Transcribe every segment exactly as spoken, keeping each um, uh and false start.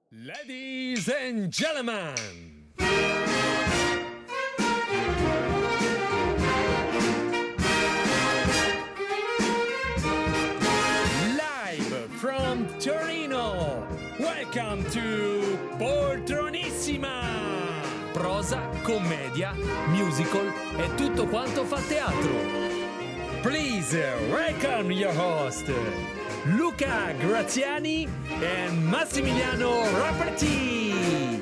Ladies and gentlemen, live from Torino, welcome to Poltronissima. Prosa, commedia, musical e tutto quanto fa teatro. Please welcome your host, Luca Graziani e Massimiliano Rapperti.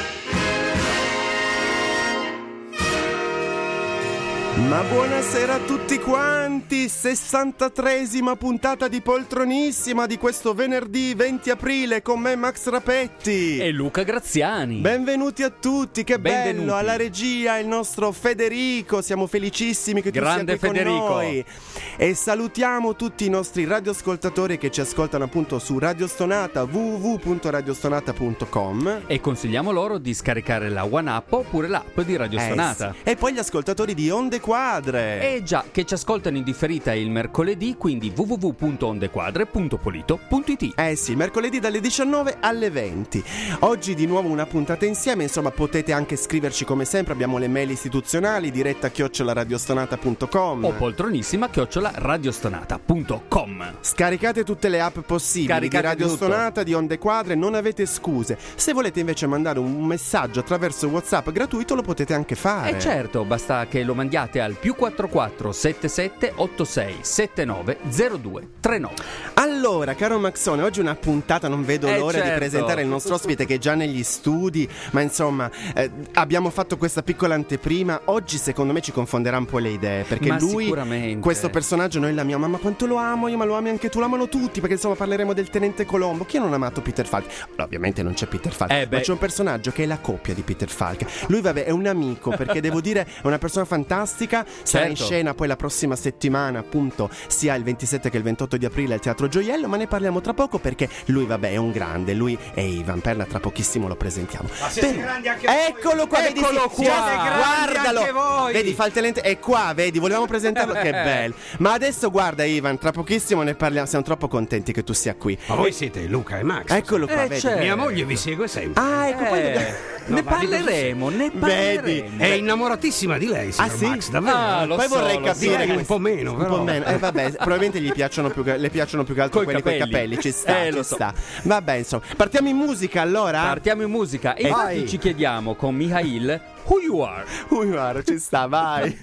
Ma buonasera a tutti quanti, sessantatreesima puntata di Poltronissima di questo venerdì venti aprile con me Max Rapetti e Luca Graziani. Benvenuti a tutti, che Benvenuti. bello, alla regia il nostro Federico, siamo felicissimi che tu Grande sia qui Federico. con noi. E salutiamo tutti i nostri radioascoltatori che ci ascoltano appunto su Radio Stonata, w w w punto radiostonata punto com, e consigliamo loro di scaricare la One Up oppure l'app di Radio Eh Stonata. sì. E poi gli ascoltatori di Onde Quadre. E già, che ci ascoltano in differita il mercoledì, quindi w w w punto ondequadre punto polito punto it. Eh sì, mercoledì dalle diciannove alle venti. Oggi di nuovo una puntata insieme, insomma potete anche scriverci come sempre, abbiamo le mail istituzionali, diretta chiocciola radiostonata punto com O poltronissima chiocciola radiostonata punto com. Scaricate tutte le app possibili Caricate di Radio tutto. Stonata, di Onde Quadre, non avete scuse. Se volete invece mandare un messaggio attraverso WhatsApp gratuito lo potete anche fare. E certo, basta che lo mandiate al più quattro quattro sette sette otto sei sette nove zero due tre nove. Allora, caro Maxone, oggi una puntata, non vedo Eh, l'ora di certo. presentare il nostro ospite che è già negli studi, ma insomma eh, abbiamo fatto questa piccola anteprima. Oggi secondo me ci confonderà un po' le idee, perché Ma lui, sicuramente. questo personaggio noi l'amiamo, ma quanto lo amo io, ma lo ami anche tu, lo amano tutti, perché insomma parleremo del Tenente Colombo. Chi non ha amato Peter Falk? Allora, ovviamente non c'è Peter Falk, Eh, beh. ma c'è un personaggio che è la coppia di Peter Falk. Lui vabbè è un amico, perché devo dire è una persona fantastica. Sarà in Certo. scena poi la prossima settimana, appunto, sia il ventisette che il ventotto di aprile al Teatro Gioiello, ma ne parliamo tra poco perché lui vabbè è un grande, lui è Ivan Perna, tra pochissimo lo presentiamo. Ma siete Però- grandi anche Eccolo qua, vedi, Eccolo sì, qua. siete grandi Guardalo. anche voi. Vedi, fa il talento, è qua, vedi, volevamo presentarlo, che bello. Ma adesso guarda Ivan, tra pochissimo ne parliamo, siamo troppo contenti che tu sia qui. Ma voi siete Luca e Max. Eccolo qua, Eh, vedi. certo. Mia moglie vi segue sempre. Ah, ecco, poi Eh, No, ne ma dico parleremo, ne Vedi. parleremo. È innamoratissima di lei, signor Ah, sì? Max, davvero. Ah, lo Poi so, vorrei lo capire so. che- Un po' meno, un però. po' meno. Eh vabbè, probabilmente gli piacciono più che, le piacciono più che altro Coi quelli con i capelli. capelli. Ci sta, Eh, ci lo so. sta. Vabbè, insomma, partiamo in musica allora. Partiamo in musica e E infatti vai. ci chiediamo con Mihail Who You Are. Ui, guarda, ci sta, vai.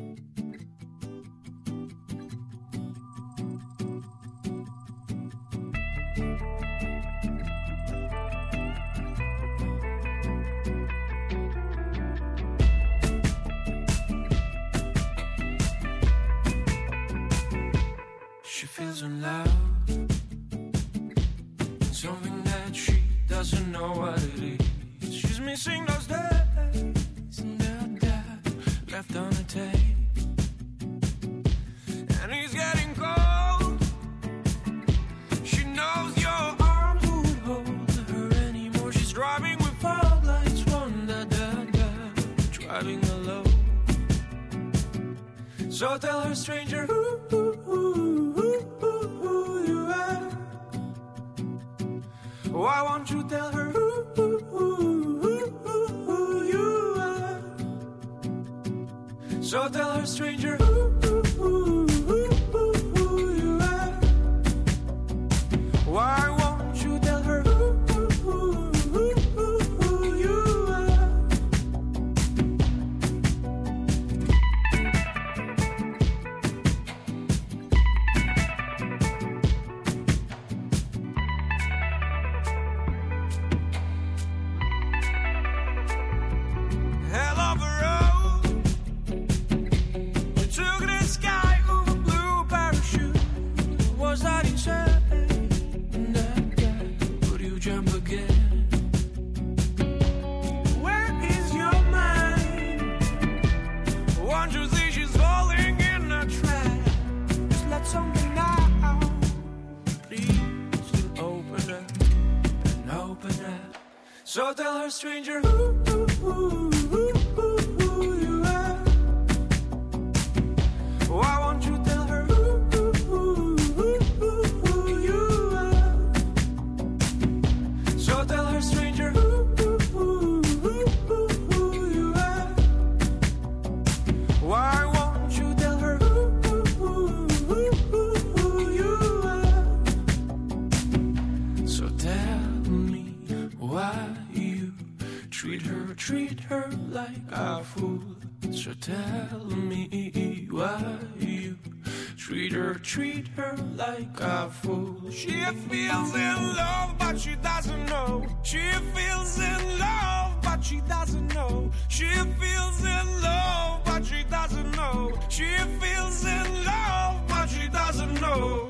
She feels in love, something that she doesn't know what it is. She's missing those days and that dad left on the tape, and he's getting cold. She knows your arms won't hold her anymore. She's driving with fog lights, one da da da, driving alone. So tell her, stranger, who, who, who, who, who, who you are. Why won't you tell her who, who, who, who, who, who you are? So tell her, stranger, who, who, who, who, who, who you are. Why won't you tell her who, who, who, who, who, who you are? Hell of a road, you took the sky with a blue parachute. Was that insane? Would you jump again? Where is your mind? Won't you see she's falling in a trap? Just let something out. Please still open up and open up. So tell her, stranger, who, who, who, who, who, who you are. Why won't you tell her who, who, who, who, who, who you are? So tell her, Why you treat her, treat her like a fool? So tell me why you treat her, treat her like a fool. She feels in love, but she doesn't know. She feels in love, but she doesn't know. She feels in love, but she doesn't know. She feels in love, but she doesn't know.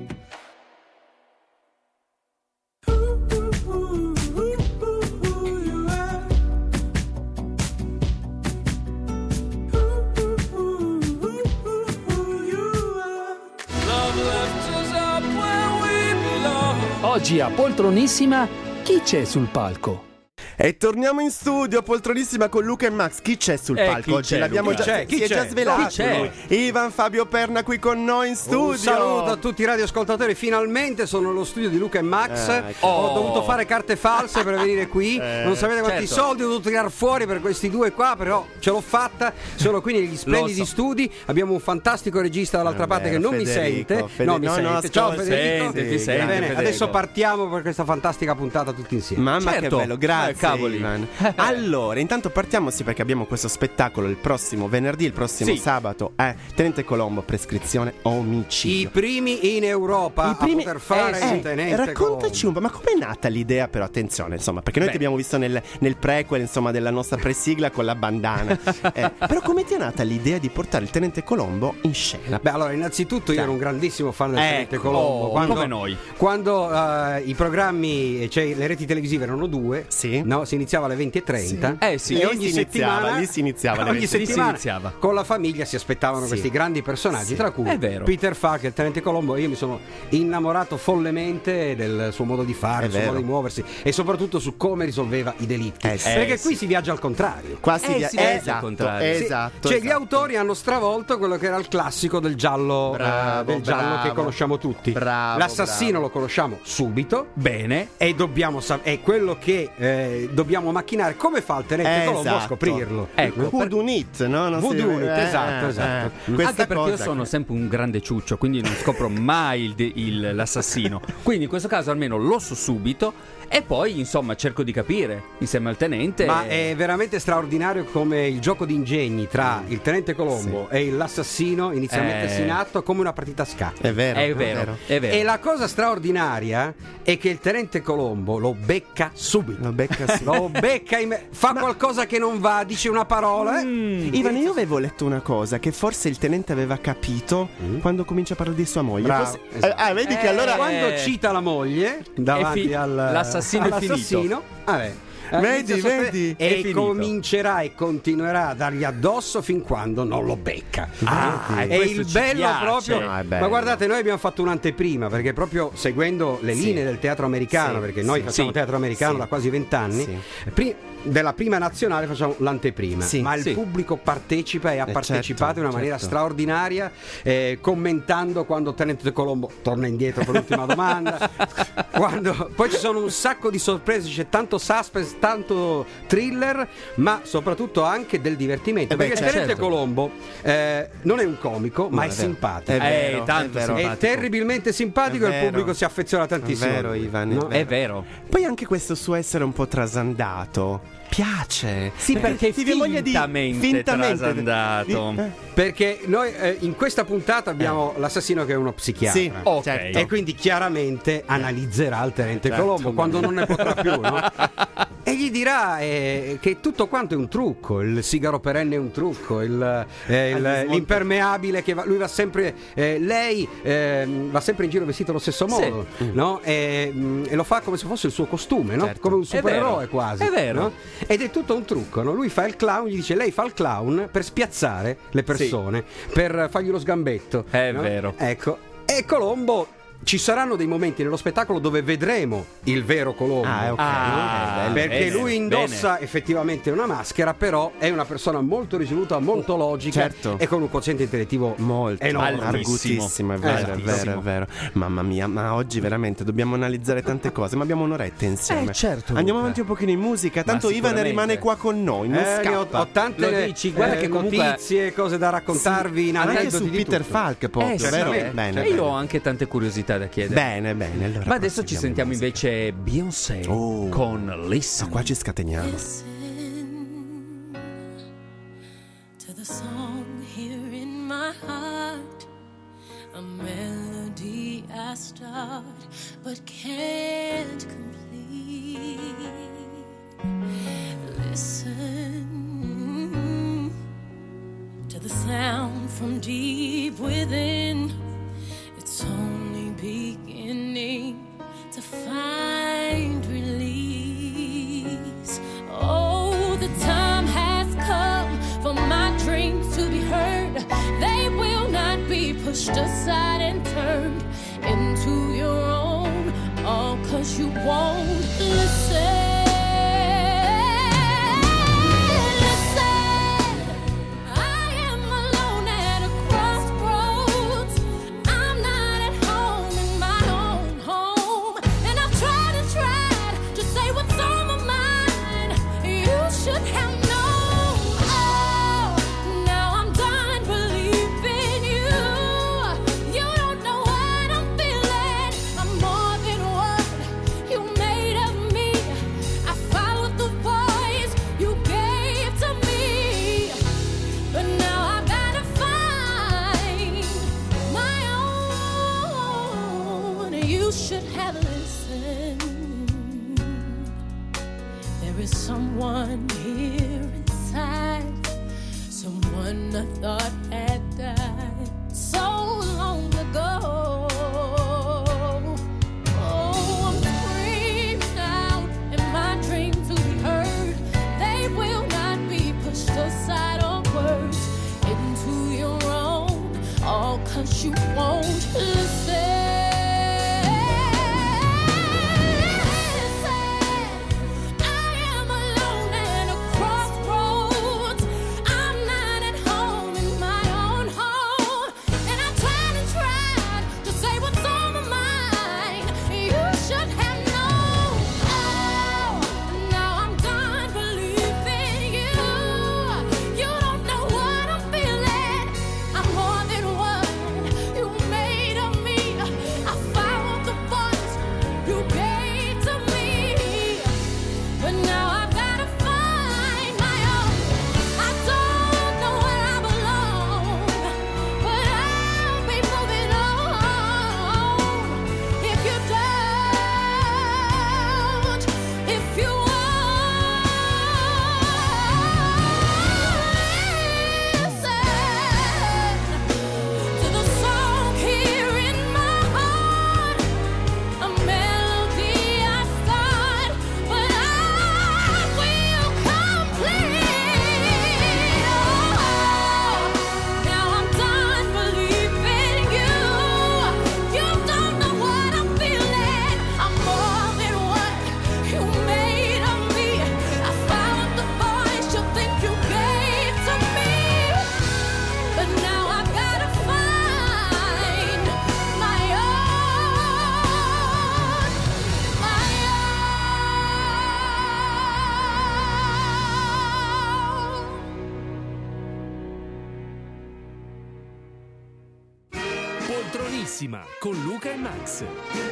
Oggi a Poltronissima, chi c'è sul palco? E torniamo in studio, Poltronissima, con Luca e Max. Chi c'è sul Eh, palco chi oggi? c'è, L'abbiamo Luca? già, Chi c'è? si è Chi già c'è? svelato. Chi c'è? lui. Ivan Fabio Perna qui con noi in studio. Un saluto a tutti i radioascoltatori. Finalmente sono nello studio di Luca e Max. Eh, ecco. Ho Oh. dovuto fare carte false per venire qui. Eh, non sapete quanti certo. soldi ho dovuto tirare fuori per questi due qua, però ce l'ho fatta. Sono qui negli splendidi Lo so. studi. Abbiamo un fantastico regista dall'altra Eh, parte che non Federico, mi sente. Fede- no, mi no, sente. no, Ciao ascolta, Federico. sente, ti Va sente, bene, Federico. adesso partiamo per questa fantastica puntata tutti insieme. Mamma Certo. che bello, grazie Eh, cavoli. Ivan. Allora, intanto partiamo sì perché abbiamo questo spettacolo il prossimo venerdì, il prossimo Sì. sabato è Tenente Colombo, prescrizione I omicidio. primi in Europa I primi- a poter fare eh, il tenente raccontaci un po', ma com'è nata l'idea però, attenzione, insomma, perché noi Beh. ti abbiamo visto nel, nel prequel, insomma, della nostra presigla con la bandana. Eh, però come ti è nata l'idea di portare il Tenente Colombo in scena? Beh, allora, innanzitutto io ero un grandissimo fan del Tenente Ecco, Colombo. oh, Quando, come noi. Quando eh, i programmi, cioè le reti televisive erano due, Sì. no? Si iniziava alle venti e trenta. Eh sì. E Lì ogni si iniziava, settimana, lì si iniziava alle ogni venti. Lì si settimana iniziava. con la famiglia si aspettavano Sì. questi grandi personaggi, Sì. tra cui È vero. Peter Falk, il Tenente Colombo. Io mi sono innamorato follemente del suo modo di fare, È del suo vero. modo di muoversi e soprattto su come risolveva i delitti. Eh sì. Perché Eh qui sì. si viaggia al contrario. Qua si Eh, via- si vede al esatto, contrario. Sì, esatto. cioè gli esatto. autori hanno stravolto quello che era il classico del giallo, Bravo, eh, del giallo bravo. che conosciamo tutti. Bravo, L'assassino bravo. lo conosciamo subito Bene. e dobbiamo sa- è quello che eh, dobbiamo macchinare. Come fa il Tenente Colombo a Esatto. scoprirlo? Ecco. Who done it, no? Non si- Whodunit, eh, esatto, eh, esatto. eh. Questa Anche perché io cosa sono che- sempre un grande ciuccio, quindi non scopro mai il de- il- l'assassino. Quindi in questo caso almeno lo so subito e poi insomma cerco di capire insieme al tenente. Ma è veramente straordinario come il gioco di ingegni tra il Tenente Colombo e l'assassino inizia a Eh. mettersi in atto come una partita a scacchi. È vero, È vero, è vero. E la cosa straordinaria è che il Tenente Colombo lo becca subito. Lo becca sì. Lo becca in me- fa qualcosa che non va, dice una parola. eh? Ivan, io avevo letto una cosa che forse il tenente aveva capito quando comincia a parlare di sua moglie. Bravo, Forse- esatto. eh, ah, vedi che Eh, allora Quando cita la moglie davanti fi- al, l'assassino è all'assassino, vabbè, eh, Vedi, inizia a sospre- vedi? È e finito. comincerà e continuerà a dargli addosso fin quando non lo becca. Ah, e questo il ci bello piace. proprio. No, è bello. Ma guardate, noi abbiamo fatto un'anteprima perché proprio seguendo le Sì. linee del teatro americano, Sì, perché noi sì. facciamo Sì. teatro americano Sì. da quasi vent'anni. Sì. pri- della prima nazionale facciamo l'anteprima, Sì. ma il Sì. pubblico partecipa e ha Eh, partecipato certo, in una maniera certo. straordinaria, eh, commentando quando Tenente Colombo torna indietro per l'ultima domanda. Quando, poi ci sono un sacco di sorprese, c'è tanto suspense, tanto thriller, ma soprattutto anche del divertimento. Eh beh, perché il certo. Tenente Colombo eh, non è un comico, ma No, è, è vero. simpatico. È Eh, vero, tanto è vero. È simpatico. terribilmente simpatico È e il vero. pubblico si affeziona tantissimo. È vero, Ivan, è No? È vero. Poi anche questo suo essere un po' trasandato piace. Sì, perché ti viene voglia di- fintamente trasandato. di- eh, Perché noi eh, in questa puntata abbiamo l'assassino che è uno psichiatra. Sì, Ok. certo. E quindi chiaramente analizzerà il Tenente Certo, Colombo ma- quando non ne potrà più, no? E gli dirà eh, che tutto quanto è un trucco, il sigaro perenne è un trucco, il, eh, il- smonta- l'impermeabile che va, lui va sempre, eh, lei eh, va sempre in giro vestito allo stesso Sì. modo, no? E, mm, e lo fa come se fosse il suo costume, no? Certo. Come un È vero. supereroe quasi. È vero. no? Ed è tutto un trucco, no? Lui fa il clown, gli dice lei fa il clown per spiazzare le persone, per fargli lo sgambetto. È no? vero. Ecco, e Colombo, ci saranno dei momenti nello spettacolo dove vedremo il vero Colombo. Ah, ok. Ah, bello. Perché bene, lui indossa effettivamente una maschera, però è una persona molto risoluta, molto logica, certo. e con un quoziente intellettivo Molto enorme. argutissimo, è vero, è Altissimo. vero, è vero. Mamma mia, ma oggi veramente dobbiamo analizzare tante cose, ma abbiamo un'oretta insieme. Eh, certo, Andiamo Luca. avanti un pochino in musica, tanto Ivan sicuramente. rimane qua con noi, non Eh, ne ho, scappa. ho tante Lo dici, guarda eh, che comunque- notizie, cose da raccontarvi in Anche aneddoti su di Peter tutto. Falk proprio, Eh, sì, vero? eh. Bene, E io bene. ho anche tante curiosità curiosità da chiedere. Bene, bene. Allora Ma adesso ci sentiamo musica. invece Beyoncé Oh. con Listen. Qua ci scateniamo. Listen to the song here in my heart, a melody I start but can't complete. Listen to the sound from deep within. It's only beginning to find release. Oh, the time has come for my dreams to be heard. They will not be pushed aside and turned into your own, all 'cause you won't listen. Someone here inside, someone I thought had died so long ago. Oh, I'm screaming out in my dream to be heard. They will not be pushed aside or words into your own, all 'cause you won't listen. Poltronissima con Luca e Max.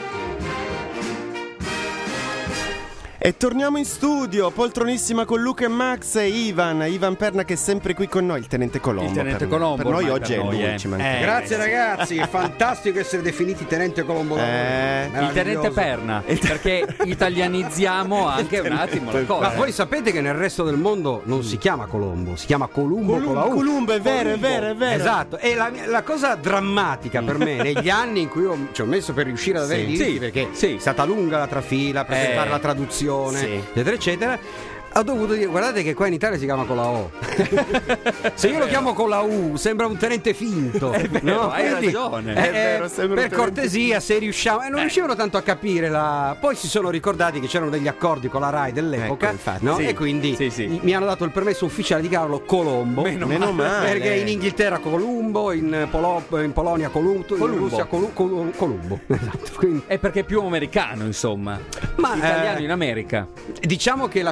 E torniamo in studio, poltronissima con Luca e Max e Ivan, Ivan Perna che è sempre qui con noi, il Tenente Colombo. Il Tenente per, Colombo, per noi ormai oggi per è noi, lui, eh. ci manca. Eh, Grazie ragazzi, è fantastico essere definiti Tenente Colombo. Eh, Il Tenente Perna, perché italianizziamo anche un attimo la cosa. Ma voi sapete che nel resto del mondo non si chiama Colombo, si chiama Columbo con la Columbo, U. Columbo, è vero, è Columbo. vero, è vero. Esatto, e la, la cosa drammatica per me negli anni in cui io ci ho messo per riuscire ad avere Sì. i diritti, Sì, perché sì. è stata lunga la trafila, presentare Eh, la traduzione, sì. eccetera, eccetera. Ho dovuto dire, guardate che qua in Italia si chiama con la O. Se io lo chiamo con la U sembra un tenente finto. È vero, no? hai Quindi, ragione. eh, È vero, eh, sembra un per tenente cortesia, se riusciamo. E non riuscivano tanto a capire la. Poi si sono ricordati che c'erano degli accordi con la Rai dell'epoca, Ecco, infatti. no? Sì, E quindi sì, sì. mi hanno dato il permesso ufficiale di chiamarlo Colombo. Meno Meno male. Perché in Inghilterra Columbo, in, Polo- in Polonia Columbo, in Columbo. Russia Colu- Colu- Columbo. Esatto. Quindi, È perché è più americano, insomma. Ma, Italiano eh, in America. diciamo che la scelta di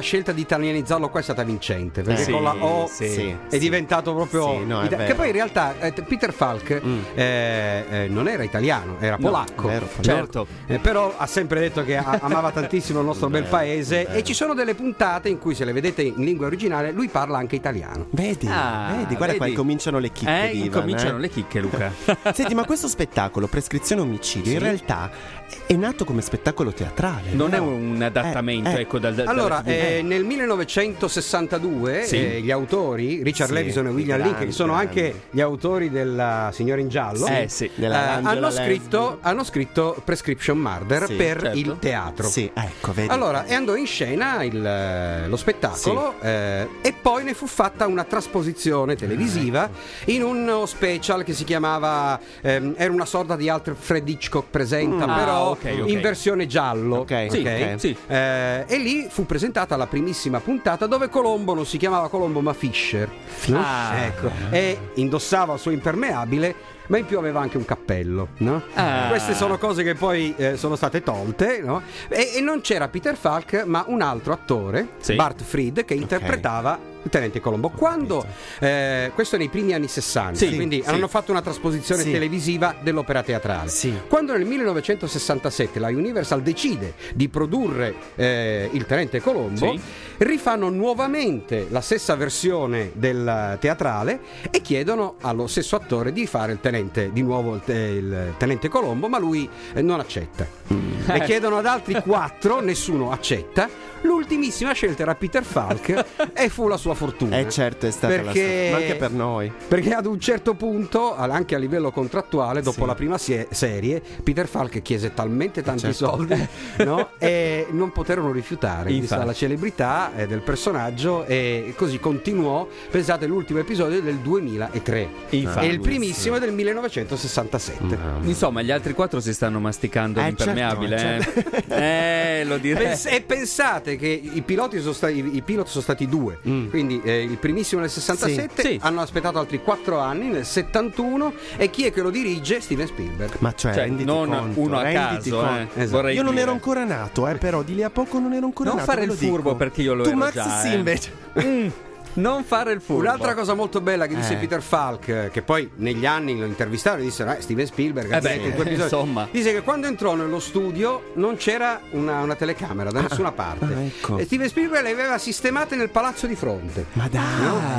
italianizzarlo qua è stata vincente, perché Sì, con la O sì, sì, è sì. diventato proprio Sì, no, è ita- vero. che poi in realtà eh, Peter Falk Mm. eh, eh, non era italiano, era No, polacco. vero, polacco. Certo. Eh, però ha sempre detto che a- amava tantissimo il nostro bel Vero, paese vero. e ci sono delle puntate in cui, se le vedete in lingua originale, lui parla anche italiano. Vedi, Ah, vedi, guarda qua, vedi. cominciano le chicche Eh, di Ivan, incominciano eh. le chicche, Luca. Senti, ma questo spettacolo, Prescrizione Omicidio, in realtà è nato come spettacolo teatrale. Non è no? un adattamento, Eh, eh. ecco, dal, dal Allora, dalla T V. eh, nel millenovecentosessantadue Sì. eh, gli autori, Richard Sì, Levison e William grandi, Link, che sono grandi. anche gli autori della Signora in Giallo, Eh, sì. Della eh, Angela hanno, Lansbury. scritto, hanno scritto Prescription Murder Sì, per certo. il teatro. Sì, ecco, vedi. Allora, e andò in scena il, eh, lo spettacolo eh, e poi ne fu fatta una trasposizione televisiva in uno special che si chiamava ehm, era una sorta di Alfred Hitchcock presenta, Mm. però Ah, ok, ok. in versione giallo. Ok, Sì, ok. sì. Eh, e lì fu presentata la primissima puntata dove Colombo non si chiamava Colombo ma Fisher, no? Ah. Ecco. E indossava il suo impermeabile, ma in più aveva anche un cappello, no? Ah. Queste sono cose che poi eh, sono state tolte, no? E, e non c'era Peter Falk, ma un altro attore, Sì. Bart Fried, che interpretava il tenente Colombo. Quando eh, questo nei primi anni sessanta, Sì, quindi sì. hanno fatto una trasposizione Sì. televisiva dell'opera teatrale. Sì. Quando nel millenovecentosessantasette la Universal decide di produrre eh, il tenente Colombo, Sì. rifanno nuovamente la stessa versione del teatrale e chiedono allo stesso attore di fare il tenente di nuovo il, te- il tenente Colombo, ma lui eh, non accetta. E chiedono ad altri quattro, nessuno accetta. L'ultimissima scelta era Peter Falk e fu la sua fortuna. Eh certo, è stata Perché- la sua, ma anche per noi. Perché ad un certo punto, al- anche a livello contrattuale, dopo Sì. la prima sie- serie, Peter Falk chiese talmente tanti Certo. soldi, no? E non poterono rifiutare, vista Infatti. la celebrità eh, del personaggio, e così continuò. Pensate, l'ultimo episodio è del duemilatré Infatti. e il primissimo è del millenovecentosessantasette. Insomma, gli altri quattro si stanno masticando Eh, l'impermeabile. certo, eh. eh, lo direi. Pens- e pensate che i piloti sono stati, i pilot sono stati due, quindi eh, il primissimo nel sessantasette, Sì, sì. hanno aspettato altri quattro anni nel settantuno, e chi è che lo dirige? Steven Spielberg. Ma cioè, Cioè, renditi non conto, uno a renditi caso, conto. eh. Esatto. Vorrei Io non dire. ero ancora nato, eh, però di lì a poco non ero ancora Non nato. fare ve il lo furbo, dico. perché io lo tu, ero Max, già, sì, eh. invece. Mm, non fare il furbo. Un'altra cosa molto bella che disse Eh. Peter Falk, eh, che poi negli anni lo intervistarono e dissero: eh, Steven Spielberg ha Eh beh, diretto il tuo episodio." insomma. Dice che quando entrò nello studio non c'era una, una telecamera da nessuna parte, ah, ecco. e Steven Spielberg le aveva sistemate nel palazzo di fronte. Ma dai.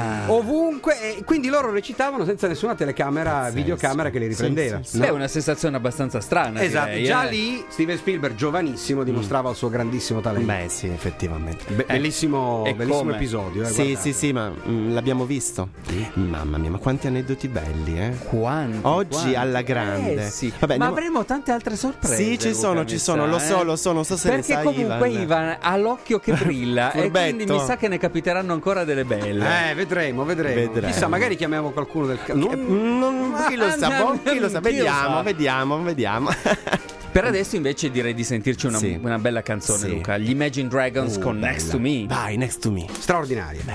Ovunque, e quindi loro recitavano senza nessuna telecamera, videocamera che li riprendeva. Sì, sì, no? Beh, è una sensazione abbastanza strana. Esatto, direi, già eh. lì Steven Spielberg, giovanissimo, dimostrava il suo grandissimo talento. Beh, sì, effettivamente. Be- bellissimo e bellissimo come? episodio. eh, Sì, guardate. sì, sì, ma mm, l'abbiamo visto. Mamma mia, ma quanti aneddoti belli, eh? Quanti, Oggi quanti? alla grande. Eh, sì. Vabbè, Ma andiamo- avremo tante altre sorprese. Sì, ci Luca, sono, mi ci sa, sono, lo eh. so, lo so, non so se Perché le sai, comunque Ivan. Ivan ha l'occhio che brilla e Furbetto. quindi mi sa che ne capiteranno ancora delle belle. Eh, vedremo, vedremo. Vedremo. Chissà, magari chiamiamo qualcuno del ca- non- Mm, non- chi lo sa, Ah, boh, chi lo sa, Dio vediamo, sa. vediamo, vediamo. Per adesso invece direi di sentirci una, Sì. una bella canzone, Sì. Luca. Gli Imagine Dragons Uh, con Next bella. to Me. Vai, next to me. straordinaria.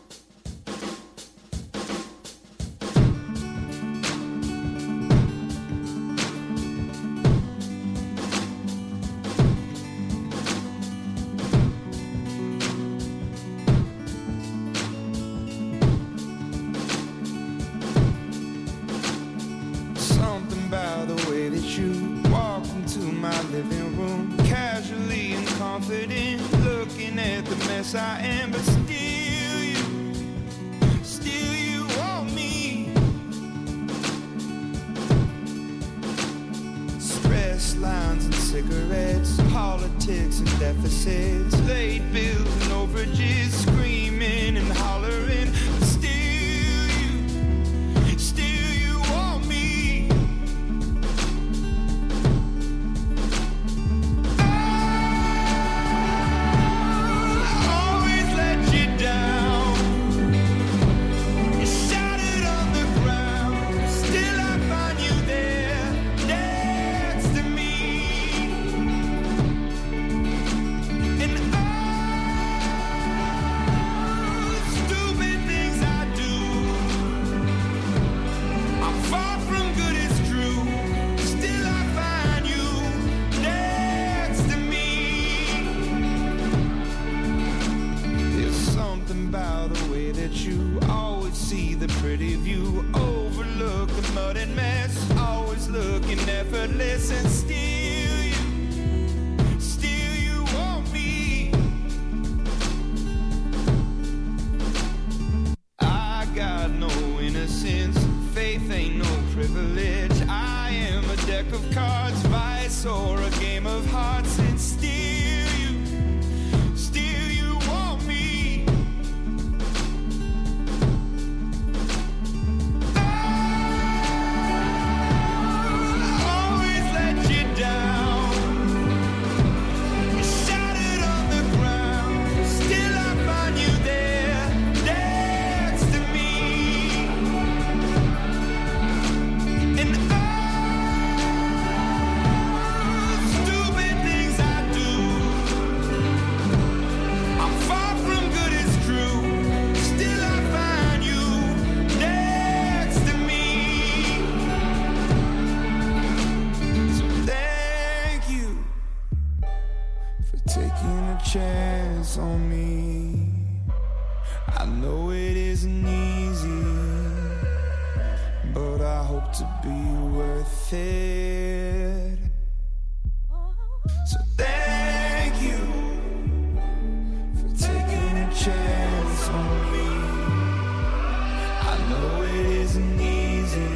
Something about the way that you walk into my living room, casually and confident, looking at the mess I am, but still you, still you want me. Stress lines and cigarettes, politics and deficits, late bills and overages, screaming and hollering, but still you, still you want me. Always let you down. You shattered on the ground. Still I find you there, next to me. And I that you always see the pretty view, overlook the mud and mess, always looking effortless, and still you, still you want me. I got no innocence, faith ain't no privilege. I am a deck of cards, vice or a game of hearts, and still you, still you want me. Always let you down. You shattered on the ground, still I find you there, next to me. And stupid things I do, I'm far from good, it's true. Still I find you next to me. So thank you for taking a chance on me. I know it isn't easy, but I hope to be worth it. So thank you for taking a chance on me. I know it isn't easy,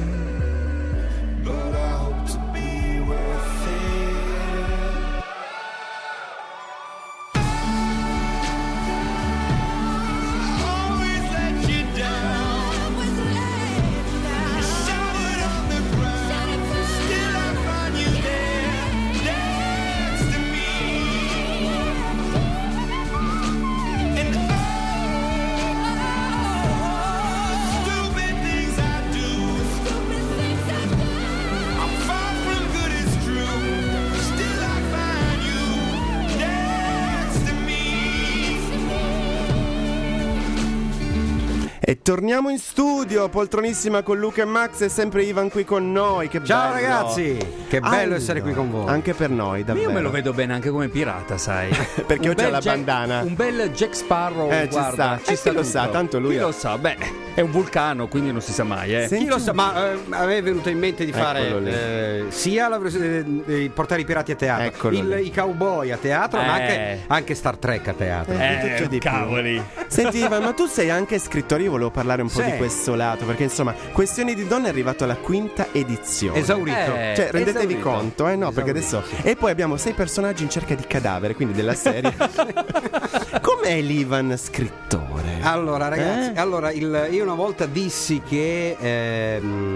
but I hope to be worth it. Always let you down. You showered on the ground, still I find you there, next to me. And oh, stupid things I do, I'm far from good, it's true. Still I find you next to me. E torniamo in studio, poltronissima con Luca e Max, e sempre Ivan qui con noi. Che Ciao bello. ragazzi, che bello Allora, essere qui con voi. Anche per noi, davvero. Io me lo vedo bene anche come pirata, sai. Perché Un oggi ha bel la Jack- bandana. Un bel Jack Sparrow, Eh, ci guarda, sta. Eh, chi lo sa, tutto. tanto lui Chi ha- lo sa, beh, è un vulcano, quindi non si sa mai, eh. Senti Chi lo un- sa, ma eh, a me è venuto in mente di fare Eccolo lì. eh, sia la versione di portare i pirati a teatro, Eccolo il- lì. i cowboy a teatro, ma Eh. anche, anche Star Trek a teatro. Eh, tutto di più. cavoli. Senti Ivan, ma tu sei anche scrittore, io volevo parlare un po' Sì. di questo lato, perché insomma, Questioni di Donne è arrivato alla quinta edizione. Esaurito. Eh, Cioè, rendetevi esaurito. conto, eh no, perché Esaurito, adesso... E poi abbiamo sei personaggi in cerca di cadavere, quindi della serie. Com'è l'Ivan scrittore? Allora ragazzi, Eh? allora il- io una volta dissi che ehm,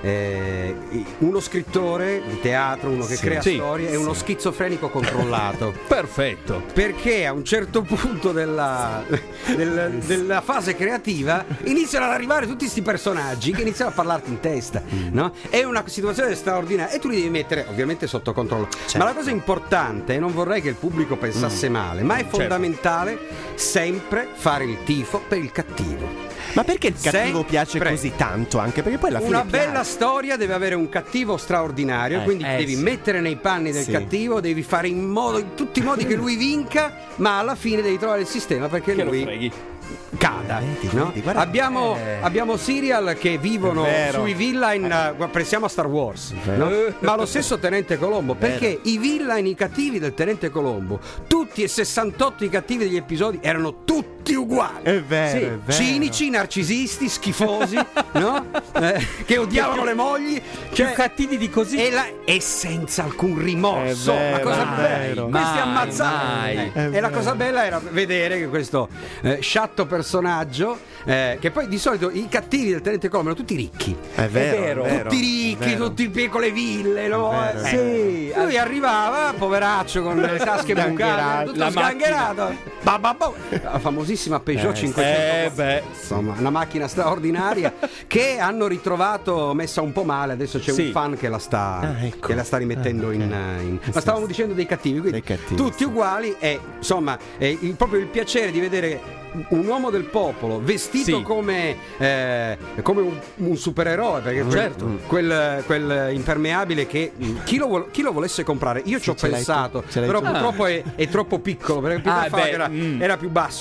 eh, uno scrittore di teatro, uno che Sì. crea Sì. storie, è uno schizofrenico controllato. Perfetto. Perché a un certo punto della, del- della fase creativa iniziano ad arrivare tutti questi personaggi che iniziano a parlarti in testa, no? È una situazione straordinaria e tu li devi mettere ovviamente sotto controllo. Ma la cosa importante, e non vorrei che il pubblico pensasse male, ma è fondamentale sempre fare il tifo per il cattivo. Ma perché il cattivo Sempre. piace così tanto? Anche perché poi alla fine Una piace. bella storia deve avere un cattivo straordinario, Eh, quindi eh, devi sì. mettere nei panni del Sì. cattivo, devi fare in modo, in tutti i modi che lui vinca, ma alla fine devi trovare il sistema perché Che lo lui freghi. cada. Vedi, no? vedi, guarda- abbiamo, Eh. abbiamo serial che vivono È vero. sui villain, eh, pensiamo a Star Wars, vero. no? Ma lo stesso Tenente Colombo, perché i villain, i cattivi del Tenente Colombo, tutti e sessantotto i cattivi degli episodi erano tutti uguali. È vero, Sì, è vero. cinici, narcisisti, schifosi, no? Eh, che odiavano le mogli, Più cioè, cattivi di così. e, la- e senza alcun rimorso. È vero, la cosa è bella, vero. questi Mai, ammazzavano. mai. Eh, È E la vero. cosa bella era vedere che questo eh, sciatto personaggio, eh, che poi di solito i cattivi del Tenente Colombo erano tutti ricchi. È vero, vero. è vero, Tutti è ricchi, vero. tutti piccole ville, no? È vero, Eh, sì. Lui arrivava, poveraccio, con le tasche bucate, Sgangherato. tutto La sgangherato. Ba, ba, ba. La famosissima Peugeot Eh, cinquecento. Eh beh. Insomma, una macchina straordinaria che hanno ritrovato messa un po' male. Adesso c'è Sì. un fan che la sta, Ah, ecco. che la sta rimettendo Ah, ok. in, in- Ma stavamo dicendo dei cattivi, quindi Dei cattivi, tutti sì. uguali. E insomma, è il- proprio il piacere di vedere un uomo del popolo vestito Sì. come, eh, come un, un supereroe, perché Certo. quel, quel impermeabile che chi lo, vol- chi lo volesse comprare, io ci ho ce l'hai pensato, tu, ce l'hai però tu. purtroppo è, è troppo piccolo, perché Peter Ah, Falk beh, era, mm. era più basso di me.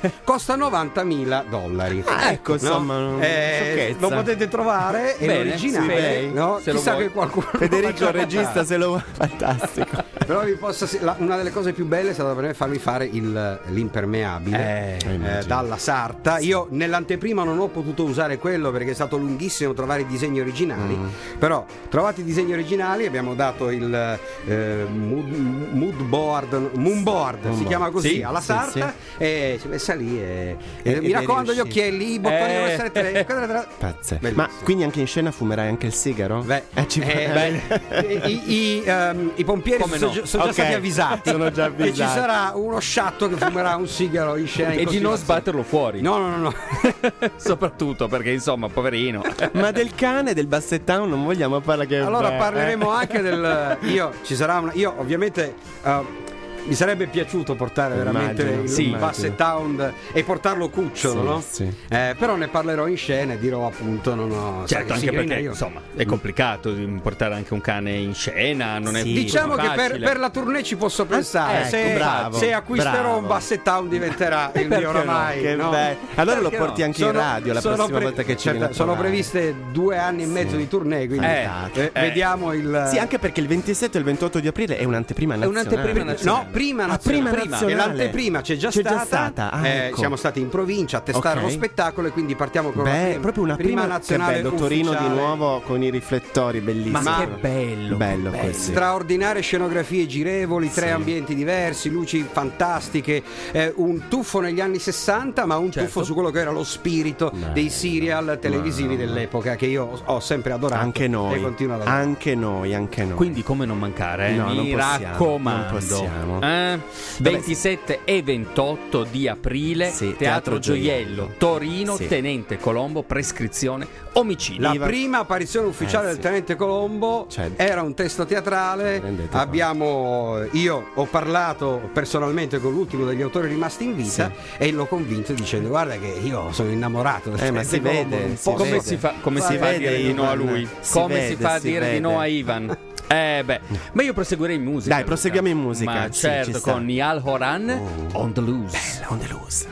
costa novantamila dollari. Ah, ecco, insomma, no? una eh, sciocchezza. lo potete trovare è Bene, l'originale, sì, no? se lo Chissà vuoi. che qualcuno Federico, lo il regista, faccia. se lo vuoi. Fantastico. Però vi posso, la- una delle cose più belle è stata per me farmi fare il, l'impermeabile Eh, eh, dalla Sarta. Io nell'anteprima non ho potuto usare quello perché è stato lunghissimo trovare i disegni originali. Però trovati i disegni originali abbiamo dato il eh, mood, mood board, moon board, si chiama così, Sì, alla sì, Sarta e si è messa lì e, e E- mi ed è raccomando gli riuscito. occhielli, i bottoni Eh. devono essere tre. Pazzesco. Bellissimo. Ma quindi anche in scena fumerai anche il sigaro? Beh, Eh, ci eh, beh. i, i, ehm, i pompieri Come sono, no? già- sono già Ok, stati avvisati sono già che ci avvisati. sarà uno sciatto che fumerà un sigaro in scena in E di non continuazione. sbatterlo fuori. No, no, no, no. Soprattutto perché, insomma, poverino. Ma del cane del Basset Town non vogliamo parlare che Allora beh, parleremo eh. anche del. Io ci sarà una. Io ovviamente. eh, mi sarebbe piaciuto portare veramente Immagino, il sì. Basset Town e portarlo cucciolo, Sì, no? sì. Eh, però ne parlerò in scena e dirò appunto non ho. sai Certo, che anche sigarina perché, io- insomma, è complicato di portare anche un cane in scena, non è Sì. Diciamo che per, facile. per la tournée ci posso pensare. ecco, se, bravo, se acquisterò bravo. un Basset Town diventerà il Perché mio no? oramai. Che no? bello. Allora lo Perché porti no? anche in radio la sono prossima pre- volta che ci certo, viene a sono trovare. previste due anni e mezzo di tournée, quindi Eh, eh, eh. vediamo il. Sì, anche perché il ventisette e il ventotto di aprile è un'anteprima È nazionale. un'anteprima nazionale. No, prima Ah, nazionale. prima nazionale. E l'anteprima c'è già C'è già stata. stata, ah, Eh, ecco. siamo stati in provincia a testare Ok. lo spettacolo e quindi partiamo con la Beh, prima, proprio una prima, nazionale che bello, Torino di ufficiale. nuovo con i riflettori, bellissimo. Ma che bello, bello che così. Straordinarie scenografie girevoli, tre Sì. ambienti diversi, luci fantastiche, eh, un tuffo negli anni sessanta, ma un Certo. tuffo su quello che era lo spirito Beh. dei serial televisivi No. dell'epoca che io ho, ho sempre adorato Anche e noi, continuo ad adorare. anche noi, anche noi. Quindi come non mancare, eh? No, mi non possiamo, raccomando. non possiamo. Eh? ventisette e ventotto di aprile, Sì, Teatro, Teatro Gioiello, Gioiello. Torino, Sì. Tenente Colombo, prescrizione, omicidio. La Iva- prima apparizione ufficiale Eh, del sì. Tenente Colombo Cioè, era un testo teatrale. rendete Abbiamo, io ho parlato personalmente con l'ultimo degli autori rimasti in vita e l'ho convinto dicendo: guarda che io sono innamorato del Eh, ma Tenente si Colombo, vede, non si posso- come vede. si fa, come Si si fa a vede, dire di no a Ivan. lui? Si Come si vede, fa a si dire di vede. no a Ivan? Eh beh, ma io proseguirei in musica. Dai, proseguiamo in musica, Ma sì, certo, ci sta. con Niall Horan, Oh. On the Loose. Bella, on the loose.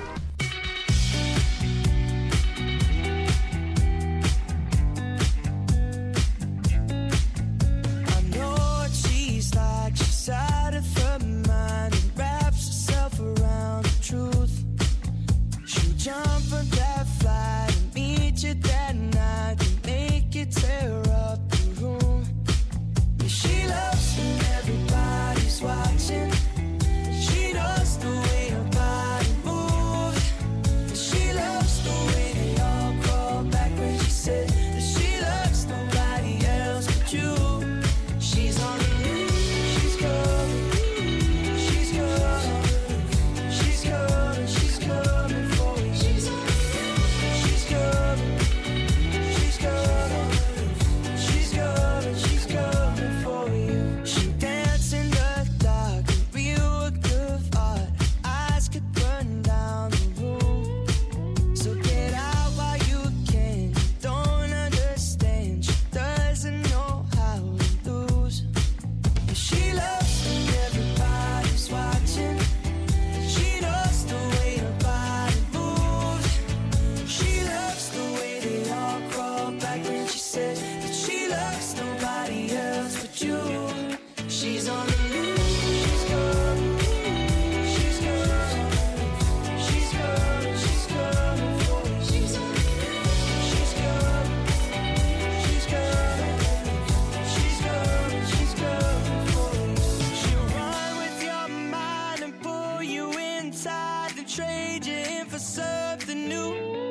I know what she's like. She's out of her mind and wraps herself around the truth. She'll jump on that flight and meet you that night and make you tear up the room. Yeah, she loves when everybody's watching. She knows the way her body moves. And she loves the way they all crawl back when she said that she loves nobody else but you. She's on the loose, she's coming, she's coming, she's coming, she's coming for you. She's on the loose, she's coming, she's coming, she's coming, she's coming for you. She dance in the dark, a real work of art. Eyes could burn down the room. So get out while you can. You don't understand. She doesn't know how to lose. And she loves when everybody's watching. She knows the way her body moves. She loves the way they all crawl back when she said that she loves nobody else but you. She's on the loose. She's coming. She's coming. She's coming. She's coming for you. She's on the loose. She's coming. She's coming. She's coming. She's coming for you. She'll run with your mind and pull you inside and trade you in for something new.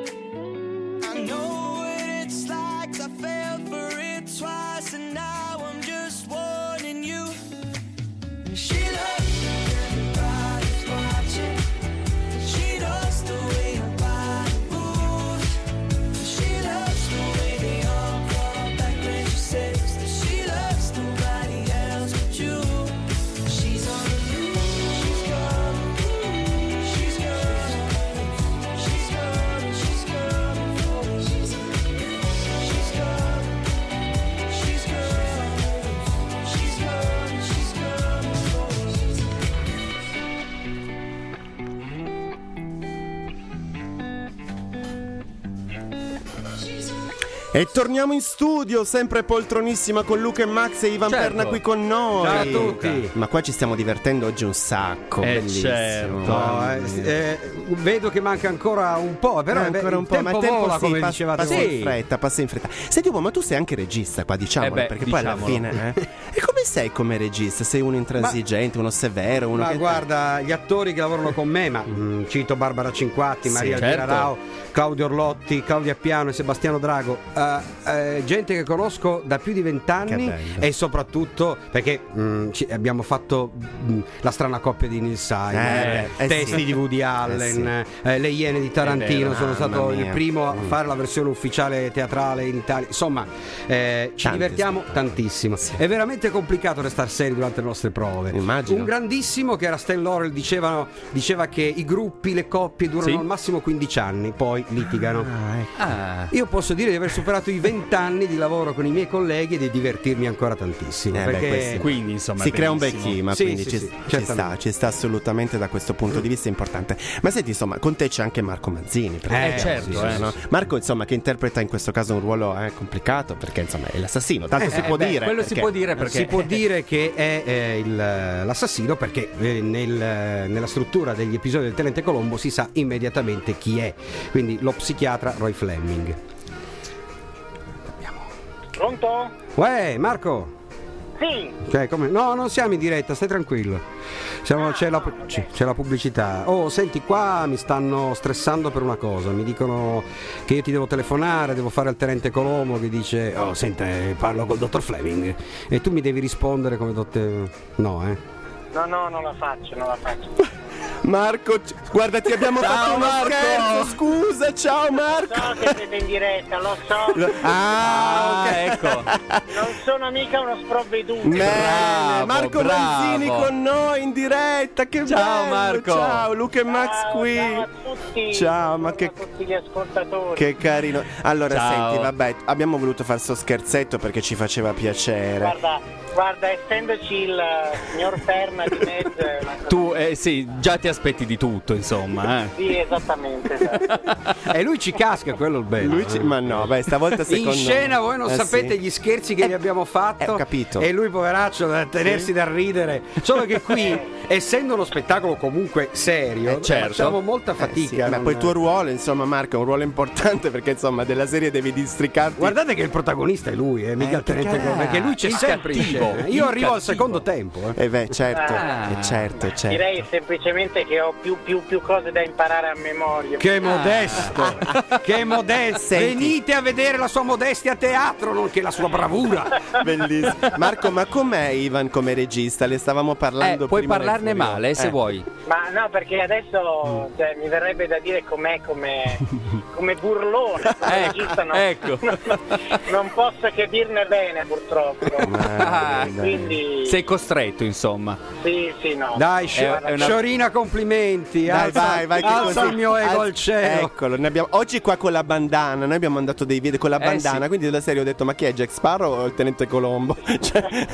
I know what it's like. 'Cause I fell for it twice, and now I'm just warning you. She loves when everybody's watching. She knows the way her body moves. She loves the way they all crawl back when she says that she loves nobody else but you. She's on the loose. She's coming. She's coming. She's coming. E torniamo in studio, sempre poltronissima con Luca e Max e Ivan Certo. Perna qui con noi. Ciao a tutti. Ma qua ci stiamo divertendo oggi un sacco, Eh, bellissimo. certo. No, eh, eh, vedo che manca ancora un po', però Eh, beh, ancora un il po', tempo ma il tempo vola, sì, come pas- dicevate passa voi. in fretta, passa in fretta. Senti, Ugo, ma tu sei anche regista qua, diciamolo, Eh beh, perché poi alla diciamolo. fine eh? E come sei come regista? Sei uno intransigente, uno severo, uno Ma che guarda, gli attori che lavorano con me, ma mm, cito Barbara Cinquatti, Sì, Maria certo. Elvira Rao, Claudio Orlotti, Claudia Piano e Sebastiano Drago, eh, eh, gente che conosco da più di Che vent'anni bello. e soprattutto perché mm, ci- abbiamo fatto mm, La strana coppia di Neil Simon, Eh, beh, eh testi sì. di Woody Allen, eh, Le Iene di Tarantino, vero, sono mamma stato il mia. primo a Mm. fare la versione ufficiale teatrale in Italia, insomma eh, ci Tante, divertiamo sì. tantissimo, è veramente complicato restare seri durante le nostre prove. Immagino. Un grandissimo che era Stan Laurel dicevano, diceva che i gruppi, le coppie durano Sì. al massimo quindici anni, poi litigano. Ah, ecco. Ah, Io posso dire di aver superato i venti anni di lavoro con i miei colleghi e di divertirmi ancora tantissimo. Eh, beh, perché questi- quindi insomma si è crea un bel bellissimo. clima, Sì, quindi sì, ci, sì, ci certamente. sta, ci sta assolutamente da questo punto di vista importante. Ma senti, insomma, con te c'è anche Marco Mazzini. Eh, certo, sì, eh. no? Marco, insomma, che interpreta in questo caso un ruolo eh, complicato, perché insomma è l'assassino, tanto Eh, si eh, può beh, dire. quello si perché- può dire perché Si può dire che è eh, il- l'assassino perché eh, nel- nella struttura degli episodi del Tenente Colombo si sa immediatamente chi è. Quindi lo psichiatra Roy Fleming. Pronto? Uè, Marco! Sì, Cioè, come? No, non siamo in diretta, stai tranquillo. Siamo- c'è, la, c'è- c'è la pubblicità. Oh, senti, qua mi stanno stressando per una cosa. Mi dicono che io ti devo telefonare, devo fare il tenente Colombo che dice: oh, senta, eh, parlo col dottor Fleming. E tu mi devi rispondere come dottor. No, eh. no, no, non la faccio, non la faccio. Marco, c- guarda, ti abbiamo Ciao, fatto uno Marco! scherzo, scusa, ciao Marco. So che siete in diretta, lo so. Ah, Ah, ecco. Non sono mica uno sprovveduto. Bene, Bravo, Marco bravo. Manzini con noi in diretta, che Ciao, bello. Marco. Ciao Luca e Max Ciao, qui. ciao a tutti. Ciao, ma che- a tutti gli ascoltatori. Che carino. Allora, Ciao. senti, vabbè, abbiamo voluto fare sto scherzetto perché ci faceva piacere. Guarda, guarda, essendoci il eh, signor Perna di mezzo. è una cosa- Tu, eh, sì, già ti aspetti di tutto, insomma. Eh. Sì, esattamente. esatto. E lui ci casca, quello è il bello. Lui ci- ma no, beh, stavolta secondo In scena voi non Eh, sapete sì. gli scherzi che Eh, gli abbiamo fatto. eh, ho capito. E lui, poveraccio, da tenersi Sì. da ridere. Solo che qui, essendo uno spettacolo comunque serio, Eh, certo. facciamo molta Eh, sì, fatica. ma non- poi il tuo ruolo, insomma, Marco, è un ruolo importante perché insomma della serie devi districarti. Guardate che il protagonista è lui, eh, mica Eh, il tenente che Colombo, perché lui c'è il sempre in cattivo, scena. il Io arrivo al cattivo. secondo tempo. eh. Eh beh, certo, Ah. eh, certo, certo. Direi semplicemente che ho più, più, più cose da imparare a memoria. Che modesto, che modesto. Senti. Venite a vedere la sua modestia a teatro, nonché la sua bravura. Bellissimo. Marco, ma com'è Ivan come regista? Le stavamo Eh, parlando puoi prima parlarne nel fuori- male se eh. vuoi. Ma no, perché adesso cioè, mi verrebbe da dire com'è come, come burlone. Come Ecco, regista no. ecco. Non posso che dirne bene, purtroppo. Ah, Quindi Sei costretto, insomma. sì, sì, no. Dai, È- Scio- è una- Sciorina, complimenti. Dai, alza, vai, vai, che alza così. il mio ego Alza- al cielo. Eccolo, ne abbiamo... oggi qua con la bandana, noi abbiamo mandato dei video con la Eh, bandana, sì. quindi della serie ho detto ma chi è, Jack Sparrow o il tenente Colombo? Cioè...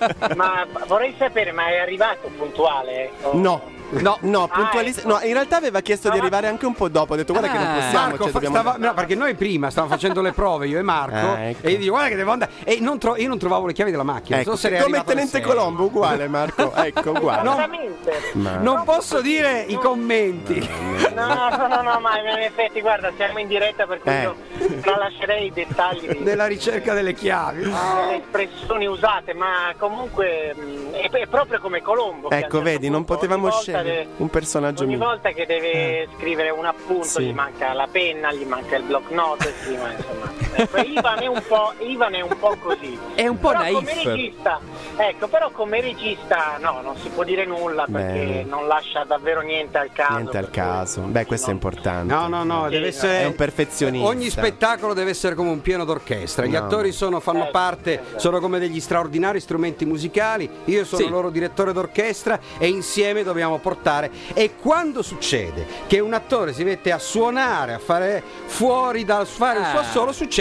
Ma vorrei sapere, ma è arrivato puntuale? O- No. No. No, Ah, puntualissimo. ecco. No, in realtà aveva chiesto No, di ma- arrivare anche un po' dopo. Ho detto guarda che non Ah. possiamo, Marco, cioè, fa- dobbiamo... stava- no, perché noi prima stavamo facendo le prove, io e Marco, Ah, ecco. e io dico guarda che devo andare. E non tro- io non trovavo le chiavi della macchina. Ecco, non so se eri come il arrivato alle tenente sei. Colombo, uguale Marco. Ecco, uguale. No. Veramente? Ma- Non posso dire i commenti. No, no, no, no, ma in effetti, guarda, siamo in diretta per cui Eh. io tralascerei i dettagli di- Nella ricerca delle chiavi. delle espressioni usate, ma comunque mh, è, è proprio come Colombo. che a un Ecco, certo vedi, non punto, potevamo ogni volta scegliere che- un personaggio Ogni mio. volta che deve scrivere un appunto Sì. gli manca la penna, gli manca il block note, sì, ma insomma. Ecco, Ivan è un po', Ivan è un po' così. È un po' Però naif. come regista, ecco, però come regista no, non si può dire nulla perché Bene. non lascia davvero niente al caso. Niente al per cui- caso. Beh, questo è no. importante. No, no, no, Sì, deve no. essere È un perfezionista. Ogni spettacolo deve essere come un piano d'orchestra. Gli No. attori sono, fanno Eh, parte, esatto. sono come degli straordinari strumenti musicali. Io sono Sì. il loro direttore d'orchestra e insieme dobbiamo portare. E quando succede che un attore si mette a suonare, a fare fuori dal fare il suo Ah. assolo, succede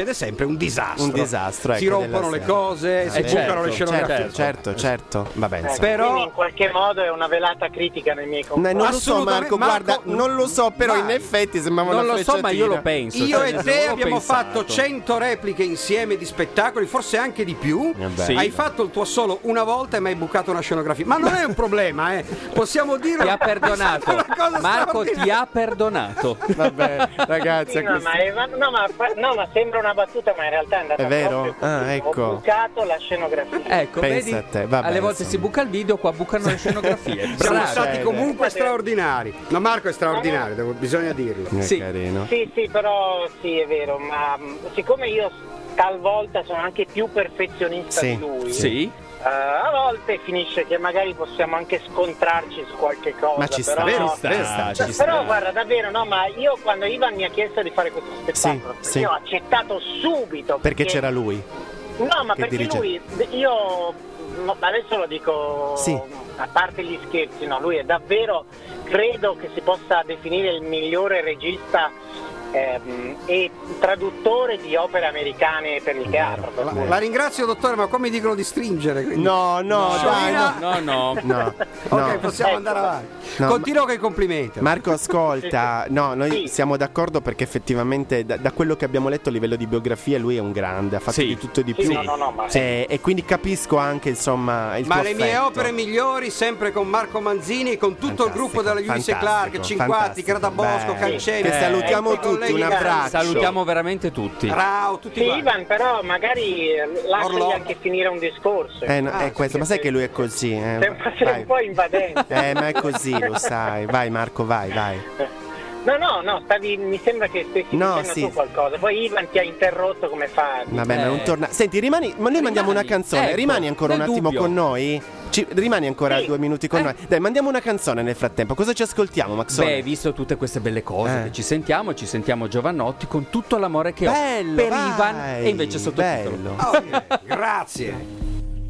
succede sempre un disastro. Un disastro, ecco, si rompono della le sera. cose, Eh, si beh, bucano le certo, scenografie. Certo, certo, certo. Vabbè, Eh, insomma. Però- quindi in qualche modo è una velata critica nei miei No, confronti. non lo so, Assolutamente, Marco, guarda, Marco, non lo so, però vai. in effetti sembrava Non una lo so, ma io lo frecciatina. penso. Io cioè, e nel te senso, l'ho abbiamo pensato. fatto cento repliche insieme di spettacoli, forse anche di più. Vabbè. Sì. Hai fatto il tuo solo una volta e mi hai bucato una scenografia. Ma non è un problema, eh. Possiamo dire. Ti ha perdonato. Una cosa Marco ti straordinaria. ha perdonato. Vabbè, ragazzi, Sì, a no, questo- ma, è- no, ma, no, ma sembra una battuta, ma in realtà è andata È vero? proprio così. Ah, ecco. Ho bucato la scenografia. Ecco, Pensa vedi? a te, vabbè, alle volte insomma. si buca il video, qua bucano le scenografie. Siamo Bravi. stati Eh, comunque eh. straordinari. No, Marco è straordinario, devo- bisogna dirlo. È Sì. carino. Sì, sì, però sì, è vero, ma mh, siccome io talvolta sono anche più perfezionista Sì, di lui, Sì. eh, a volte finisce che magari possiamo anche scontrarci su qualche cosa. Ma ci sta, però, vero? sta, Vero sta, ci Cioè, sta. però guarda, davvero, no, ma io quando Ivan mi ha chiesto di fare questo spettacolo, Sì, sì. io ho accettato subito. Perché c'era lui. No, ma che perché dirige. lui, io no, adesso lo dico Sì. a parte gli scherzi, no, lui è davvero, credo che si possa definire il migliore regista ehm, e traduttore di opere americane per il teatro. per La, cui- la ringrazio, dottore, ma qua mi dicono di stringere. quindi- No, no, dai, no. No, no. No, Ok, no. possiamo Ecco. andare avanti. No, Continua con i complimenti. Marco, ascolta, no, noi Sì. siamo d'accordo perché effettivamente da, da quello che abbiamo letto a livello di biografia lui è un grande, ha fatto Sì. di tutto e di Sì, più. no, no, no, ma- Eh, e quindi capisco anche insomma il Ma tuo le mie affetto. opere migliori sempre con Marco Manzini e con tutto Fantastico, il gruppo della Ulisse fantastico, Clark, Cinquatti, fantastico. Gradabosco, Beh, Cancelli. che salutiamo i tutti, colleghi un cari. abbraccio. Salutiamo veramente tutti. Rao, tutti Sì, quanti. Ivan, però magari eh, lasciagli Orlando. anche finire un discorso. Eh, no, Ah, è questo, ma sai che lui è così, eh? Sei un po'- sei Vai. un po' invadente. Eh, ma è così, lo sai. Vai Marco, vai, vai. No, no, no, stavi, mi sembra che stessi No, dicendo sì. tu qualcosa. Poi Ivan ti ha interrotto come fa. Vabbè, ma Eh. non torna. Senti, rimani, ma noi mandiamo una Rimani, canzone. ecco, rimani ancora un nel attimo dubbio. con noi? Ci- rimani ancora Sì. due minuti con Eh. noi. Dai, mandiamo una canzone nel frattempo. Cosa ci ascoltiamo, Maxone? Beh, visto tutte queste belle cose Eh. che ci sentiamo, ci sentiamo Giovannotti con tutto l'amore che Bello, ho per vai, Ivan e invece sottotitolo. bello. Ok, grazie.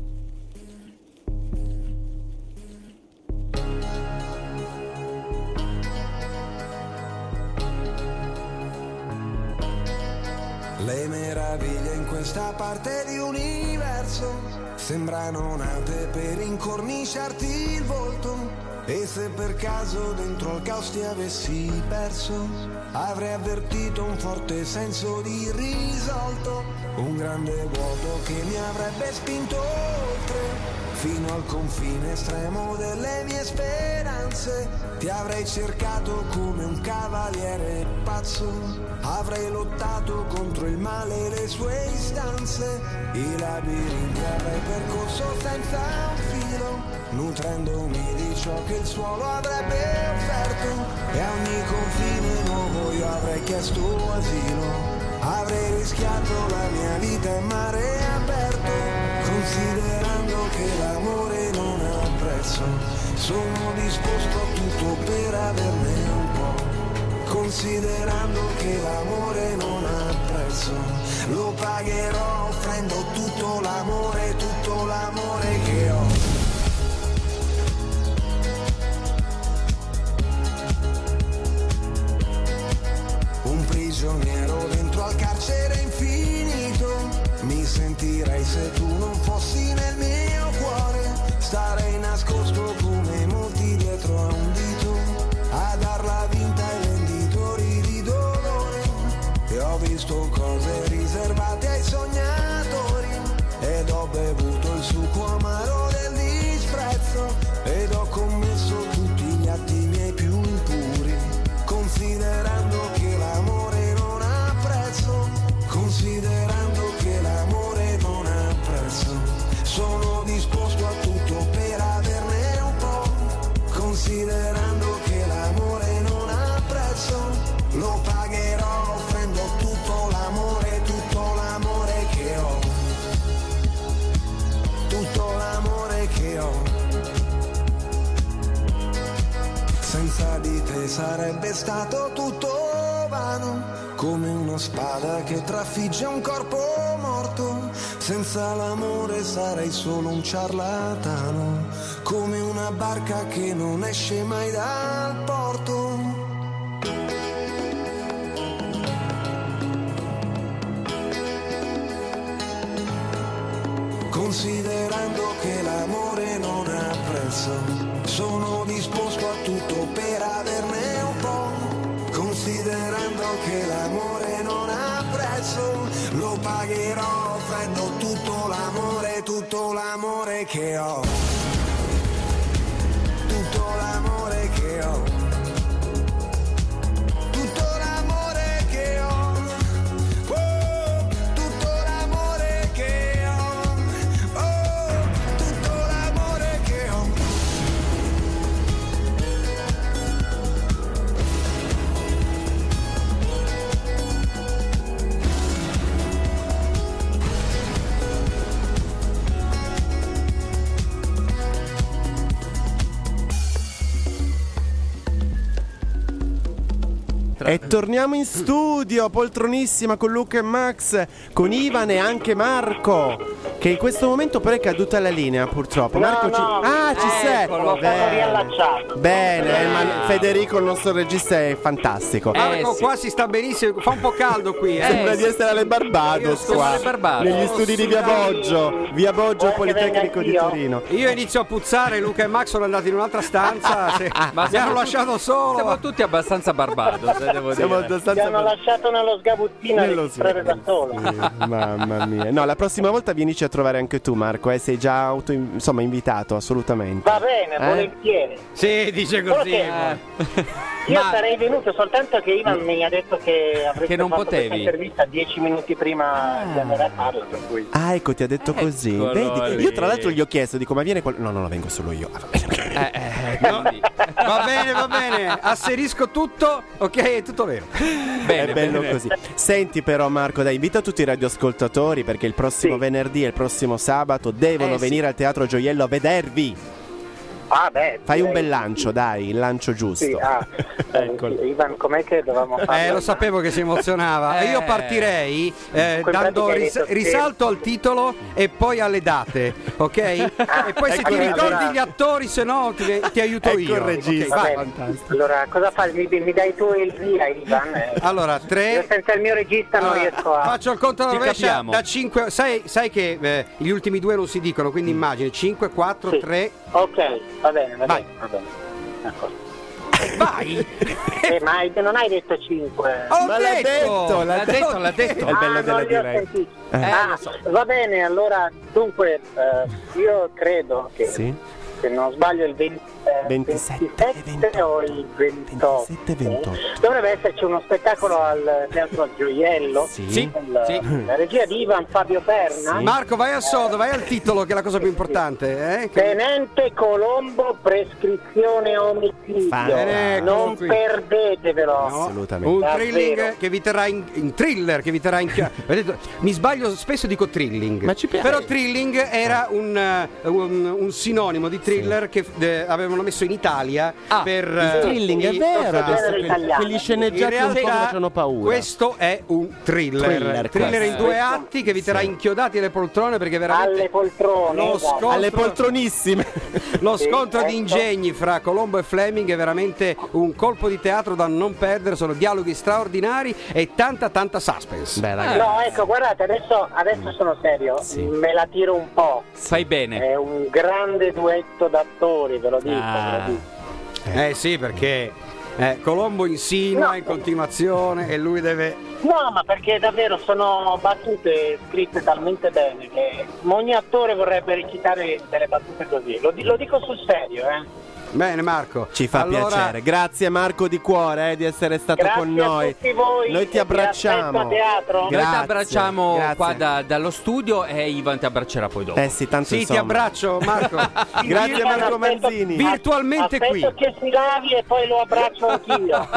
Le meraviglie in questa parte di universo sembrano nate per incorniciarti il volto. E se per caso dentro al caos ti avessi perso, avrei avvertito un forte senso di risolto, un grande vuoto che mi avrebbe spinto oltre, fino al confine estremo delle mie speranze. Ti avrei cercato come un cavaliere pazzo, avrei lottato contro il male e le sue istanze, i labirinti avrei percorso senza un filo, nutrendomi di ciò che il suolo avrebbe offerto, e a ogni confine nuovo io avrei chiesto asilo, avrei rischiato la mia vita in mare aperto, considerando che l'amore non ha prezzo, sono disposto a tutto per averne un po', considerando che l'amore non ha prezzo, lo pagherò offrendo tutto l'amore, tutto l'amore che ho. Un prigioniero dentro al carcere infinito, mi sentirei se tu non fossi nel mio cuore, starei nascosto come molti dietro a un dito, a darla vinta ai venditori di dolore, e ho visto cose riservate ai sognatori, ed ho bevuto il succo amaro del disprezzo, ed ho commesso tutti gli atti miei più impuri, considerando che l'amore non ha prezzo, considerando che l'amore non ha prezzo, sono disposto a tutto per averne un po', considerando che l'amore non ha prezzo, lo pagherò offrendo tutto l'amore, tutto l'amore che ho, tutto l'amore che ho. Senza di te sarebbe stato tutto vano, come una spada che trafigge un corpo morto. Senza l'amore sarei solo un ciarlatano, come una barca che non esce mai dal porto. considerando che l'amore non ha prezzo, sono disposto a tutto per averne un po', considerando che l'amore non ha prezzo, lo pagherò offrendo tutto l'amore, tutto l'amore che ho, tutto l'amore che ho. E torniamo in studio, poltronissima, con Luca e Max, con Ivan e anche Marco, che in questo momento però è caduta la linea, purtroppo. No, Marco no, ci... Ah, ci sei! L'ho fatto riallacciato. Bene, Eh. ma Federico, il nostro regista, è fantastico. Eh, Marco, sì. qua si sta benissimo, fa un po' caldo qui, eh. Sembra eh, di essere alle Barbados Siamo qua, alle Barbados. negli studi di Via Boggio, Via Boggio, Vuoi che Politecnico di venga anch'io? Torino. Io inizio a puzzare, Luca e Max sono andati in un'altra stanza, se... Ma mi siamo hanno tutti- lasciato solo. Siamo tutti abbastanza Barbados, eh, devo Siamo dire. Ti hanno abbastanza... lasciato nello sgabuzzino a Nello registrare da solo. Sì, mamma mia. No, la prossima volta vienici a trovare anche tu, Marco, eh? Sei già auto, insomma, invitato, assolutamente. Va bene, Eh? volentieri. Sì, dice Solo così. che- Eh. Io Ma- sarei venuto, soltanto che Ivan mi ha detto che avreste Che non fatto potevi. questa intervista dieci minuti prima di andare a farla, per cui... Ah, ecco, ti ha detto così. Eccolo Vedi? lì. Io tra l'altro gli ho chiesto, dico, ma viene qual... No, no, no, vengo solo io. Ah, va bene. Eh, eh, quindi- Va bene, va bene, asserisco tutto, ok, è tutto vero. Bene, È bello bene. così. Senti però Marco, dai, invita tutti i radioascoltatori perché il prossimo Sì. venerdì e il prossimo sabato devono Eh, sì. venire al Teatro Gioiello a vedervi. Ah, beh, Fai un direi- bel lancio, dai, il lancio giusto. Sì, ah, Eccolo. eh, Ivan, com'è che dovevamo fare? Eh, lo sapevo che si emozionava. Eh. Io partirei eh, Quel dando pratica hai ris- detto che- risalto al titolo e poi alle date, ok? E poi se ecco ti il ricordi regista. gli attori, se no ti, ti aiuto Ecco io. il regista. Ok, Va vai. bene. fantastico. Allora, cosa fai? Mi, mi dai tu il via, Ivan? Eh, Allora, Io tre. senza il mio regista non Allora, riesco a... faccio il conto alla Ti rovescia capiamo. da cinque. Sai, sai che eh, gli ultimi due non si dicono, quindi immagini cinque, quattro, Sì. tre. Ok, va bene, va Vai. bene, va bene. Ecco. Vai! Eh, ma hai- non hai detto cinque? Ho Ma l'ha detto, L'ha detto, l'ha detto. È il bello Ah, della non li ho diretta. sentiti. Eh. Ah, va bene, allora, dunque, eh, io credo che, Sì. se non sbaglio, il venti, eh, ventisette e ventisette o il ventotto, ventisette e ventotto. dovrebbe esserci uno spettacolo al Teatro Gioiello. Sì. Sì. con Sì. La regia di Ivan Fabio Perna. Sì. Marco, vai al sodo, vai al titolo, che è la cosa più importante. Eh? Che- Tenente Colombo, prescrizione omicidio. Fantastico. Non Qui. perdetevelo. No, Assolutamente. un Davvero. thrilling che vi terrà in, in thriller che vi terrà in chia- Vedete, mi sbaglio spesso, dico thrilling, Ma ci piace. però thrilling era un, eh, un, un sinonimo di thriller che eh, avevano messo in Italia Ah, per Il eh, thrilling, è i- vero, genere adesso que- italiano. quegli in sceneggiati un po' che realtà facciano paura. questo è un thriller Thriller, thriller in questo. due atti che vi terrà inchiodati alle poltrone, perché veramente Alle poltrone. lo esatto. scontro, Alle poltronissime. lo Sì, scontro di ecco. ingegni fra Colombo e Fleming è veramente un colpo di teatro da non perdere, sono dialoghi straordinari e tanta tanta suspense. Beh, ragazzi. No, ecco, guardate, adesso, adesso sono serio, Sì. me la tiro un po'. Fai bene. È un grande duetto d'attori, ve lo dico. Ah. ve lo dico. Eh sì, perché eh, Colombo insinua No. in continuazione e lui deve... No, ma perché davvero sono battute scritte talmente bene che ogni attore vorrebbe recitare delle battute così. Lo, di- lo dico sul serio, eh. Bene Marco. Ci fa Allora, piacere. Grazie Marco di cuore eh, di essere stato Grazie con noi. a tutti voi. Noi ti Vi aspetto abbracciamo. a teatro. Noi Grazie, ti abbracciamo grazie. qua da- dallo studio e Ivan ti abbraccerà poi dopo. Eh sì, tanto Sì, ti insomma. abbraccio Marco. Grazie Ivan, Marco aspetto- Manzini. Virtualmente aspetto qui. che si lavi e poi lo abbraccio anch'io.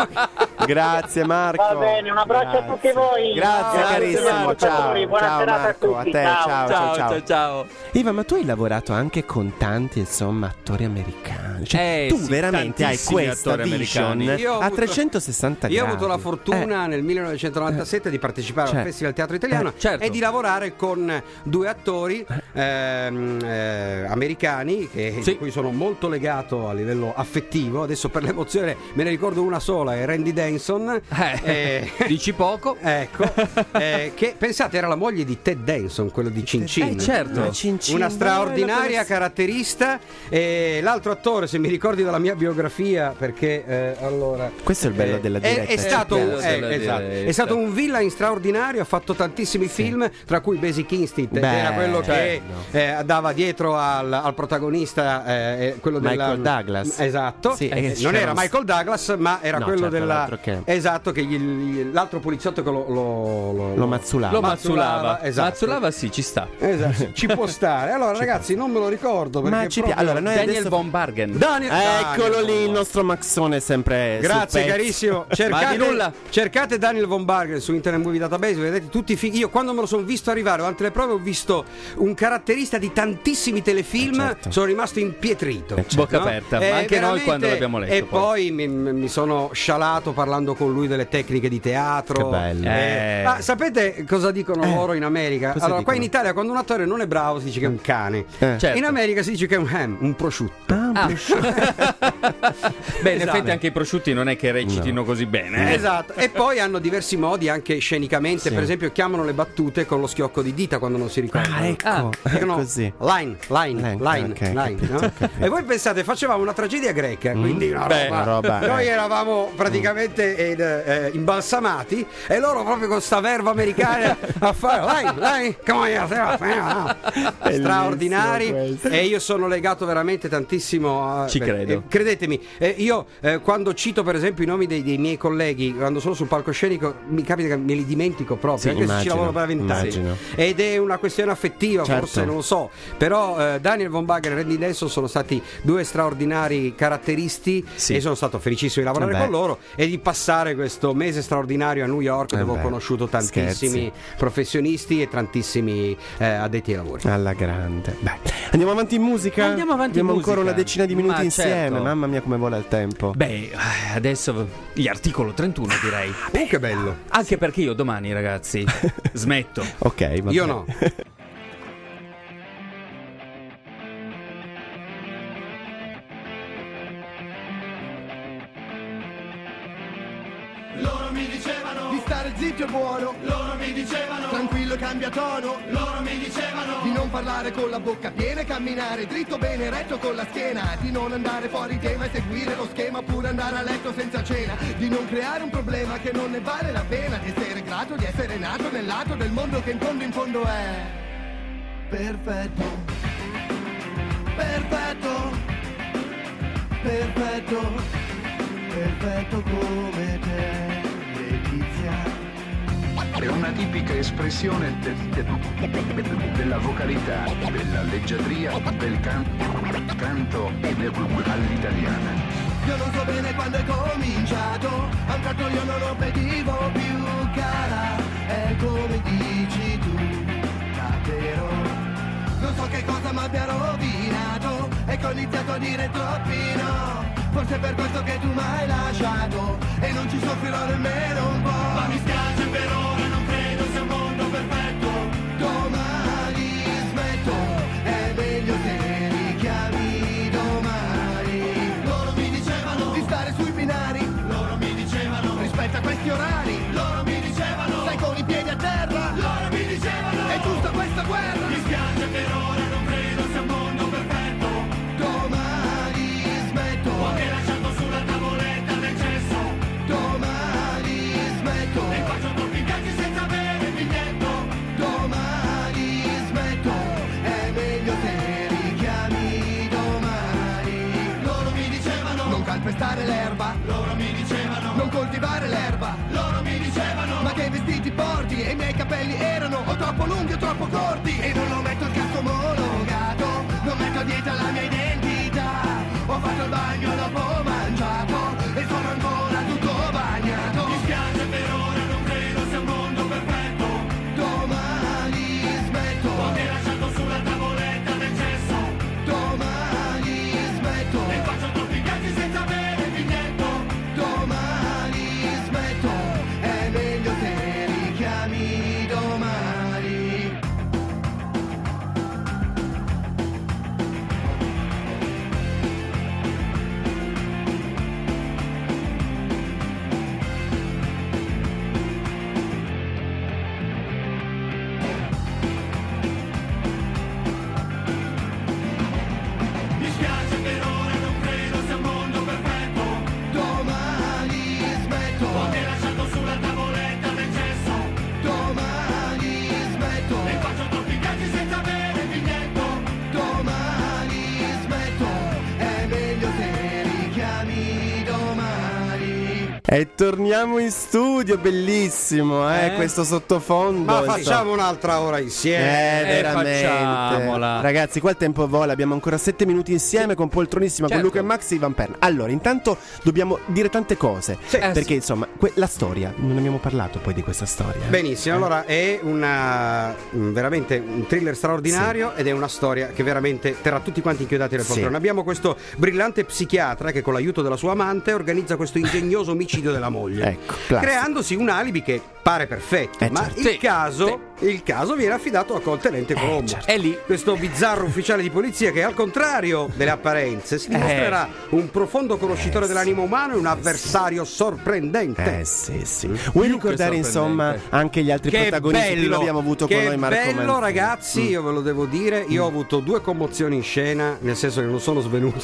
Grazie Marco. Va bene, un abbraccio a tutti voi. Grazie Ciao, carissimo. grazie, Ciao. ascoltatori, buona Ciao serata a Marco, a tutti. te. Ciao. Ciao, ciao, Ciao, ciao. ciao, ciao. Iva, ma tu hai lavorato anche con tanti, insomma, attori americani. Cioè, Eh, tu sì, veramente hai tantissimi questa attori vision americani. Io ho a avuto- trecentosessanta gradi. Io ho avuto la fortuna Eh, nel millenovecentonovantasette di partecipare Certo. al Festival Teatro Italiano Eh, certo. e di lavorare con due attori ehm, eh, americani che, Sì. di cui sono molto legato a livello affettivo. Adesso per l'emozione me ne ricordo una sola, è Randy Denson. Eh, Eh, dici poco? Ecco, eh, che pensate era la moglie di Ted Denson, quello di Cin Cin. Eh, certo. La Cin Cin, Una bella, straordinaria quella- caratterista. E l'altro attore, se mi ricordi dalla mia biografia, perché eh, allora Questo è il bello eh, della è- diretta. È, stato, bello eh, della esatto, diretta. è stato un villain straordinario. Ha fatto tantissimi film, tra cui Basic Instinct. ed Beh, era quello che certo. eh, dava dietro al, al protagonista, eh, quello Michael della, Douglas. Esatto. Sì, Eh, e non c'era era un- Michael Douglas, ma era No, quello certo, della l'altro che- esatto, che gli- gli- l'altro poliziotto che lo, lo, lo- Lo mazzulava. Lo Mazzulava, mazzulava. esatto. Mazzulava sì, ci sta. Esatto, ci può stare. Allora, ragazzi, non me lo ricordo perché Ma ci proprio- piace. Allora, noi Daniel adesso... von Bargen. Daniel, Eccolo Daniel lì, il von nostro Maxone sempre sul Grazie pezzo. carissimo. Ma Cercate, di nulla. cercate Daniel von Bargen su Internet Movie Database, vedete tutti i fi- io quando me lo sono visto arrivare durante le prove ho visto un caratterista di tantissimi telefilm, Eh, certo. sono rimasto impietrito. certo. Bocca No? aperta, Eh, ma anche noi veramente- quando l'abbiamo letto. E poi mi, mi sono scialato parlando con lui delle tecniche di teatro. Che bello. Eh. Ah, sapete cosa dicono loro in America? cosa Allora, qua in dicono? Italia quando un attore non è bravo si dice che è un cane. Eh. Certo. In America si dice che è un ham, un prosciutto. Ah. Beh, in Esatto. effetti anche i prosciutti non è che recitino così bene. eh. Esatto, e poi hanno diversi modi anche scenicamente, Sì. per esempio chiamano le battute con lo schiocco di dita quando non si ricordano. Ah, ecco, Ah, è Dicono così. line, line, Line, line, ok, line, capito, no? ho capito. E voi pensate, facevamo una tragedia greca, quindi una Beh, roba, una roba, noi eh. eravamo praticamente ed, eh, imbalsamati e loro proprio con sta verva americana a fare line, line, come on, straordinari. questo. E io sono legato veramente tantissimo a, Ci beh, credo. eh, credetemi, eh, io eh, quando cito per esempio i nomi dei, dei miei colleghi quando sono sul palcoscenico mi capita che me li dimentico proprio, Sì, anche se ci immagino, lavoro per vent'anni, immagino. ed è una questione affettiva, Certo. forse non lo so, però eh, Daniel von Bargen e Randy Denson sono stati due straordinari caratteristi Sì. e sono stato felicissimo di lavorare Eh beh. con loro e di passare questo mese straordinario a New York, Eh dove beh, ho conosciuto tantissimi scherzi. professionisti e tantissimi eh, addetti ai lavori. Alla grande. Beh, andiamo avanti in musica? Andiamo avanti in Abbiamo musica. ancora una decina di minuti Ma insieme. certo. Mamma mia, come vola il tempo. Beh, adesso gli articolo trentuno direi. Oh, che bello! Anche perché io domani, ragazzi, smetto. Ok, va Io bene. no. Loro mi dicevano di stare zitto e buono. Loro mi dicevano tranquillo e cambia tono. Loro mi dicevano di non parlare con la bocca piena e camminare dritto bene retto con la schiena. Di non andare fuori tema e seguire lo schema oppure andare a letto senza cena. Di non creare un problema che non ne vale la pena. Di essere grato di essere nato nel lato del mondo che in fondo in fondo è perfetto. Perfetto. Perfetto. Perfetto come te, Letizia. È una tipica espressione de- de- della vocalità, della leggiadria, del can- canto all'italiana. Io non so bene quando è cominciato, a un tratto io non lo vedivo più cara, è come dici tu, davvero. Non so che cosa mi abbia rovinato, e che ho iniziato a dire troppi no. Forse è per questo che tu mi hai lasciato, e non ci soffrirò nemmeno un po'. Ma mi spiace per ora, non credo sia un mondo perfetto. Domani smetto, è meglio se richiami domani. Loro mi dicevano di stare sui binari. Loro mi dicevano rispetta questi orari. Loro mi dicevano stai con i piedi a terra. Loro mi dicevano è giusta questa guerra. Mi spiace per ora, non credo sia un mondo perfetto. Domani smetto, ho anche lasciato sulla tavoletta del cesso. Domani smetto, e faccio troppi viaggi senza avere il biglietto. Domani smetto, è meglio se richiami domani. Loro mi dicevano non calpestare l'erba. Loro mi dicevano non coltivare l'erba. Loro mi dicevano ma che vestiti porti, e i miei capelli erano o troppo lunghi o troppo corti. E non lo metto il casco omologato, non metto a dieta la mia identità. Ho fatto il bagno dopo mangiato e sono ancora tutto bagnato. Mi spiace per ora, non credo sia un mondo perfetto. Domani smetto, ho anche lasciato sulla tavoletta del cesso. Domani smetto, e faccio troppi viaggi senza avere il biglietto. Domani smetto, è meglio se richiami domani. lasciato sulla tavoletta del cesso. Domani smetto e faccio troppi viaggi senza avere biglietto. Domani smetto, è meglio se richiami domani. E torniamo in studio, bellissimo, eh, Eh? questo sottofondo. Ma insomma. facciamo un'altra ora Eh, insieme. veramente. facciamola. Ragazzi, qua il tempo vola. Abbiamo ancora sette minuti insieme con Poltronissima, Certo. con Luca e Max e Ivan Perna. Allora, intanto dobbiamo dire tante cose. Sì. Eh, perché sì. insomma, que- la storia, non abbiamo parlato poi di questa storia. eh. Benissimo, allora è una un- veramente un thriller straordinario ed è una storia che veramente terrà tutti quanti inchiodati nel Sì. poltrone. Abbiamo questo brillante psichiatra che con l'aiuto della sua amante organizza questo ingegnoso omicidio della moglie, Ecco, classico. creandosi un alibi che pare perfetto, Eh, ma certo. il, Sì, caso, il caso viene affidato a coltenente Colombo. certo. È lì. Questo bizzarro ufficiale di polizia che al contrario delle apparenze si dimostrerà un profondo conoscitore Eh, dell'animo umano e un avversario sorprendente. Eh sì, sì. Vuoi ricordare insomma sorprendente. anche gli altri Che protagonisti? Prima bello, abbiamo avuto che con noi Marco bello Manzini. ragazzi, io ve lo devo dire, io ho avuto due commozioni in scena, nel senso che non sono svenuto,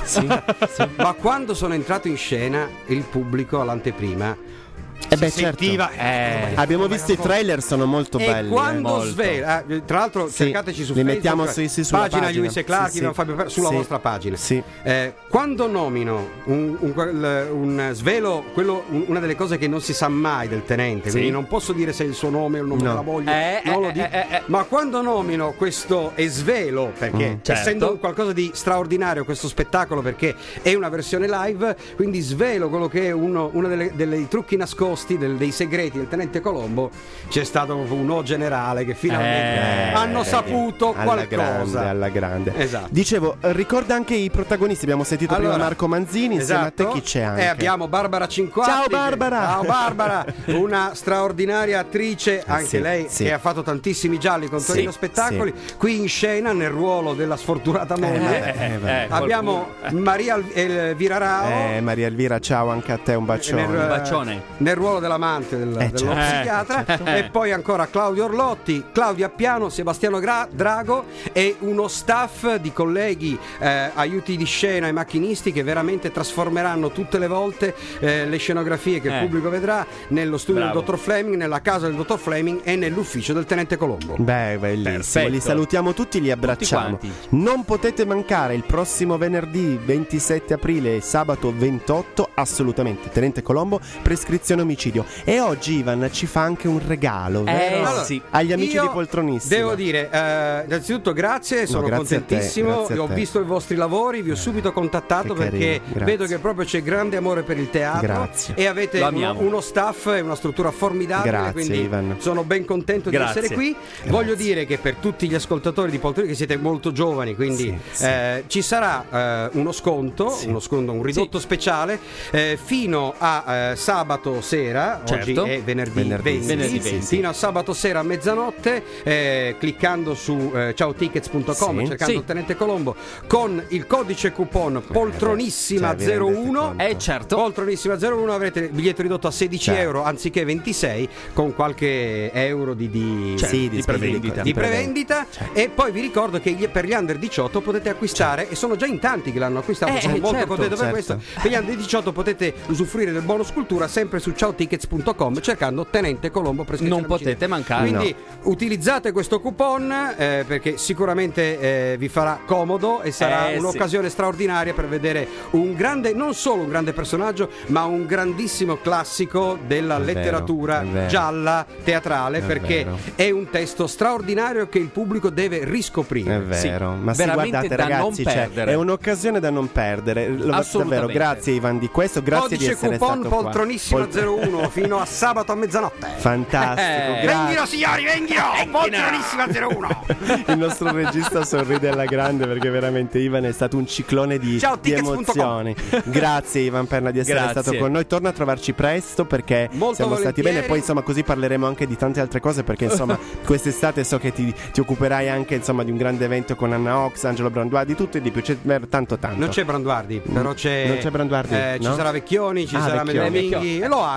ma quando sono entrato in scena il pubblico all'anteprima Eh beh, si certo. sentiva, Eh. Abbiamo visto i trailer, sono molto e belli. quando eh. svela, eh, tra l'altro Sì, cercateci su li Facebook, mettiamo su- sì, sulla pagina pagina. Lewis e Clark, Sì, sì. Fabio Per- sulla Sì. vostra pagina. Sì. Eh, quando nomino un, un- quel- un svelo, quello, un- una delle cose che non si sa mai del tenente, quindi non posso dire se è il suo nome o il nome No. della moglie, Eh, non eh, lo dico. eh, eh, eh. Ma quando nomino questo esvelo, perché Mm. essendo Certo. qualcosa di straordinario questo spettacolo, perché è una versione live, quindi svelo quello che è uno, uno delle- dei trucchi nascosti, del- dei segreti del tenente Colombo, c'è stato proprio un no generale che finalmente Eh, hanno vedi, saputo alla qualcosa. grande, alla grande. Esatto. Dicevo, ricorda anche i protagonisti. Abbiamo sentito prima Allora, Marco Manzini. Insieme esatto. a te chi c'è anche? E abbiamo Barbara Cinquatti. Ciao, che- Barbara! Ciao Barbara, una straordinaria attrice, anche sì, lei sì. che ha fatto tantissimi gialli con Torino Sì, Spettacoli, qui in scena nel ruolo della sfortunata moglie. Eh, eh, vabbè. Eh, Abbiamo Maria Al- Elvira Rao Eh, Maria Elvira, ciao anche a te, un bacione. nel, Un bacione. nel ruolo dell'amante del, Eh, dello certo. psichiatra, e poi ancora Claudio Orlotti, Claudia Piano, Sebastiano Gra- Drago e uno staff di colleghi, eh, aiuti di scena e macchinisti che veramente trasformeranno tutte le volte eh, le scenografie che il Eh. pubblico vedrà nello studio Bravo. del dottor Fleming, nella casa del dottor Fleming e nell'ufficio del tenente Colombo. Beh, bellissimo. Perfetto. Li salutiamo tutti, li abbracciamo. quanti. Non potete mancare il prossimo venerdì ventisette aprile e sabato ventotto, assolutamente. Tenente Colombo, prescrizione omicidio. E oggi Ivan ci fa anche un regalo, vero? Allora, sì. Agli amici Io di Poltronissima. Devo dire, eh, innanzitututto grazie, sono grazie a te, contentissimo. grazie a Ho te. visto i vostri lavori, vi ho subito contattato che carino, perché grazie. vedo che proprio c'è grande amore per il teatro. Grazie. E avete Lo uno, amiamo. uno staff e una struttura formidabile. Grazie, quindi Ivan. sono ben contento Grazie. di essere qui. Voglio dire che per tutti gli ascoltatori di Poltroni, che siete molto giovani, quindi Sì, sì. eh, ci sarà eh, uno sconto, Sì. uno sconto, un ridotto speciale eh, fino a eh, sabato sera. Certo. Oggi è venerdì, Venerdì, venti, venerdì venti. fino a sabato sera a mezzanotte, eh, cliccando su eh, ciaotickets punto com, Sì. cercando Sì. il tenente Colombo con il codice coupon poltronissima cioè, vi zero rendete uno. conto? Eh, certo. Poltronissima zero uno, avrete il biglietto ridotto a sedici Certo. euro anziché ventisei, con qualche euro di, di, Certo, Sì, di di prevendita. di prevendita. E poi vi ricordo che gli- per gli under diciotto potete acquistare, e sono già in tanti che l'hanno acquistato, Eh, sono eh, molto certo, contento per certo. questo. Per gli under diciotto potete usufruire del bonus cultura sempre su ciao tickets punto com cercando Tenente Colombo prescrizione Non omicidio. potete mancare. Quindi utilizzate questo coupon eh, perché sicuramente eh, vi farà comodo e sarà Eh, un'occasione straordinaria per vedere un grande, non solo un grande personaggio, ma un grandissimo classico della È vero, letteratura è vero. gialla teatrale, È perché vero. è un testo straordinario che il pubblico deve riscoprire. È vero, Sì, ma sì, veramente guardate da ragazzi, non cioè, perdere. è un'occasione da non perdere. Lo- Assolutamente. Davvero, grazie Ivan di questo, grazie Codice di essere coupon stato qua. poltronissima Pol- zero uno fino a sabato a mezzanotte. Fantastico, Eh, grazie. Venghino signori, venghino! Poltronissima zero uno. Il nostro regista sorride alla grande perché veramente Ivan è stato un ciclone di, Ciao, di tickets punto com. emozioni. Grazie Ivan Perna di essere Grazie. stato con noi. Torna a trovarci presto perché Molto siamo stati volentieri. bene. Poi insomma così parleremo anche di tante altre cose perché insomma quest'estate so che ti, ti occuperai anche insomma di un grande evento con Anna Ox, Angelo Branduardi, tutto e di più. C'è ver- tanto tanto. Non c'è Branduardi, però c'è. Non c'è Branduardi, eh, Ci no? sarà Vecchioni, ci Ah, sarà Vecchioni. Melo Minghi. E lo hanno,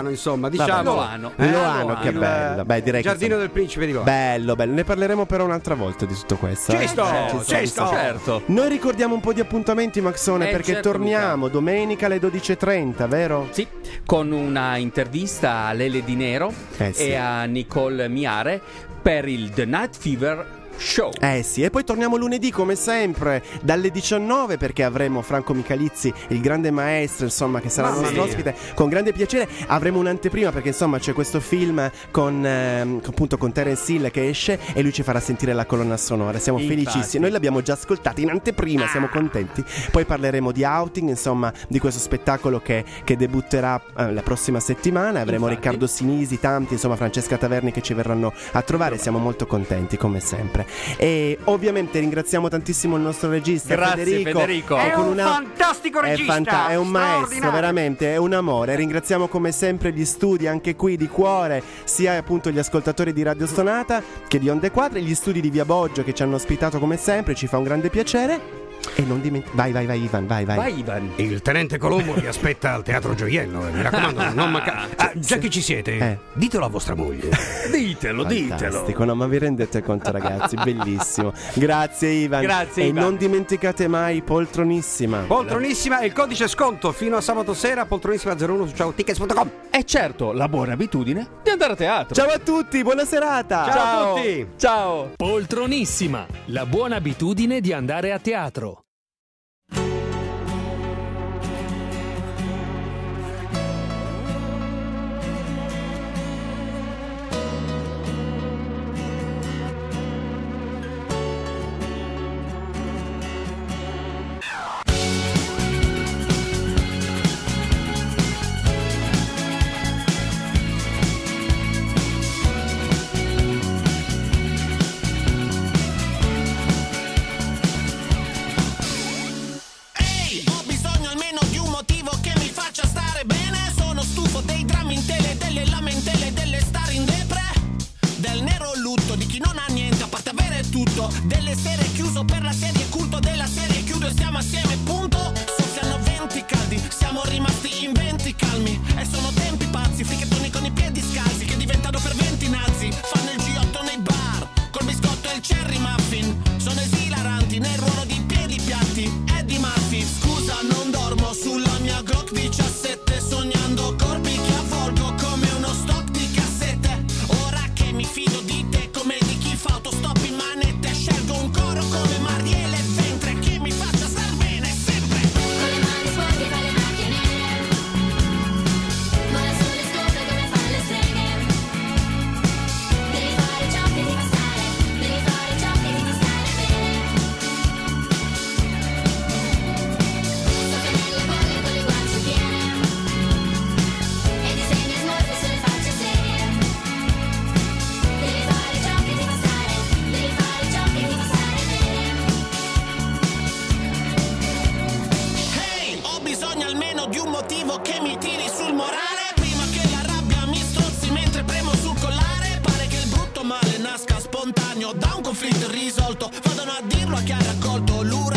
Loano, insomma, diciamo. Loano. Eh, Loano, che il- bello. Beh, direi il che Giardino insomma- del Principe di Loano. Bello, bello. Ne parleremo però un'altra volta di tutto questo. Ci eh. sto, Eh, ci sta, sto. sta. Certo. Noi ricordiamo un po' di appuntamenti, Maxone, Eh, perché certo, torniamo domenica alle dodici e trenta, vero? Sì, con una intervista a Lele Di Nero Eh, sì. e a Nicole Miare per il The Night Fever Show. Eh sì, e poi torniamo lunedì come sempre dalle diciannove, perché avremo Franco Michalizzi, il grande maestro, insomma, che sarà il Mamma nostro mia. ospite con grande piacere. Avremo un'anteprima perché insomma c'è questo film con ehm, appunto con Terence Hill che esce e lui ci farà sentire la colonna sonora. Siamo Infatti. felicissimi. Noi l'abbiamo già ascoltata in anteprima, siamo contenti. Poi parleremo di Outing, insomma, di questo spettacolo che, che debutterà eh, la prossima settimana. Avremo Infatti. Riccardo Sinisi, tanti, insomma, Francesca Taverni che ci verranno a trovare. Siamo molto contenti come sempre. E ovviamente ringraziamo tantissimo il nostro regista Grazie, Federico, Federico. che È con un una- fantastico è, regista, fanta- è un maestro, straordinario. veramente, è un amore. Ringraziamo come sempre gli studi, anche qui di cuore, sia appunto gli ascoltatori di Radio Stonata che di Onde Quattro, e gli studi di Via Boggio che ci hanno ospitato come sempre, ci fa un grande piacere. E non dimenticate, vai vai vai Ivan, vai vai. Vai Ivan. Il tenente Colombo vi aspetta al Teatro Gioiello, eh, mi raccomando, non manca- Ah, già che ci siete, Eh. ditelo a vostra moglie. Ditelo, Fantastico, no, ma vi rendete conto, ragazzi? Bellissimo. Grazie Ivan. Grazie, E Ivan. non dimenticate mai Poltronissima. Poltronissima e il codice sconto fino a sabato sera, poltronissima zero uno su ciao tickets punto com. E certo, la buona abitudine di andare a teatro. Ciao a tutti, buona serata. Ciao a tutti. Ciao. Poltronissima, la buona abitudine di andare a teatro. Ehi, ho bisogno almeno di un motivo che mi faccia stare bene. Sono stufo dei drammi in tele, delle lamentele, delle star in depre, del nero lutto di chi non ha niente a parte avere tutto, delle serie chiuso per la serie culto della serie chiudo e stiamo assieme punto. Soffiano venti caldi, siamo rimasti in venti calmi e sono tempi pazzi, fricchettoni con i piedi scalzi che diventano ferventi nazi, fanno il G otto nei bar col biscotto e il cherry muffin, sono esilaranti nel ruolo di piedi piatti. Eddie Murphy, scusa non dormo sulla mia Glock diciassette, sognando corpi che avvolgo come uno stock di cassette. Ora che mi fido di te come di chi fa autostop in manette, scelgo un coro come Marielle Ventre che mi faccia star bene sempre. Con le mani sporche fa le macchie nere, vola sulle scopre come fanno le streghe. Devi fare ciò che ti fa stare, devi fare ciò che ti fa stare bene. Soffia nelle bolle con le guance piene e disegna smorfie sulle facce serie. Devi fare ciò che ti fa stare, devi fare ciò che ti fa stare bene. Hey, ho bisogno almeno di un motivo che mi tiri sul morale, prima che la rabbia mi strozzi mentre premo sul collare. Pare che il brutto male nasca spontaneo da un conflitto irrisolto, vadano a dirlo a chi ha raccolto. Lui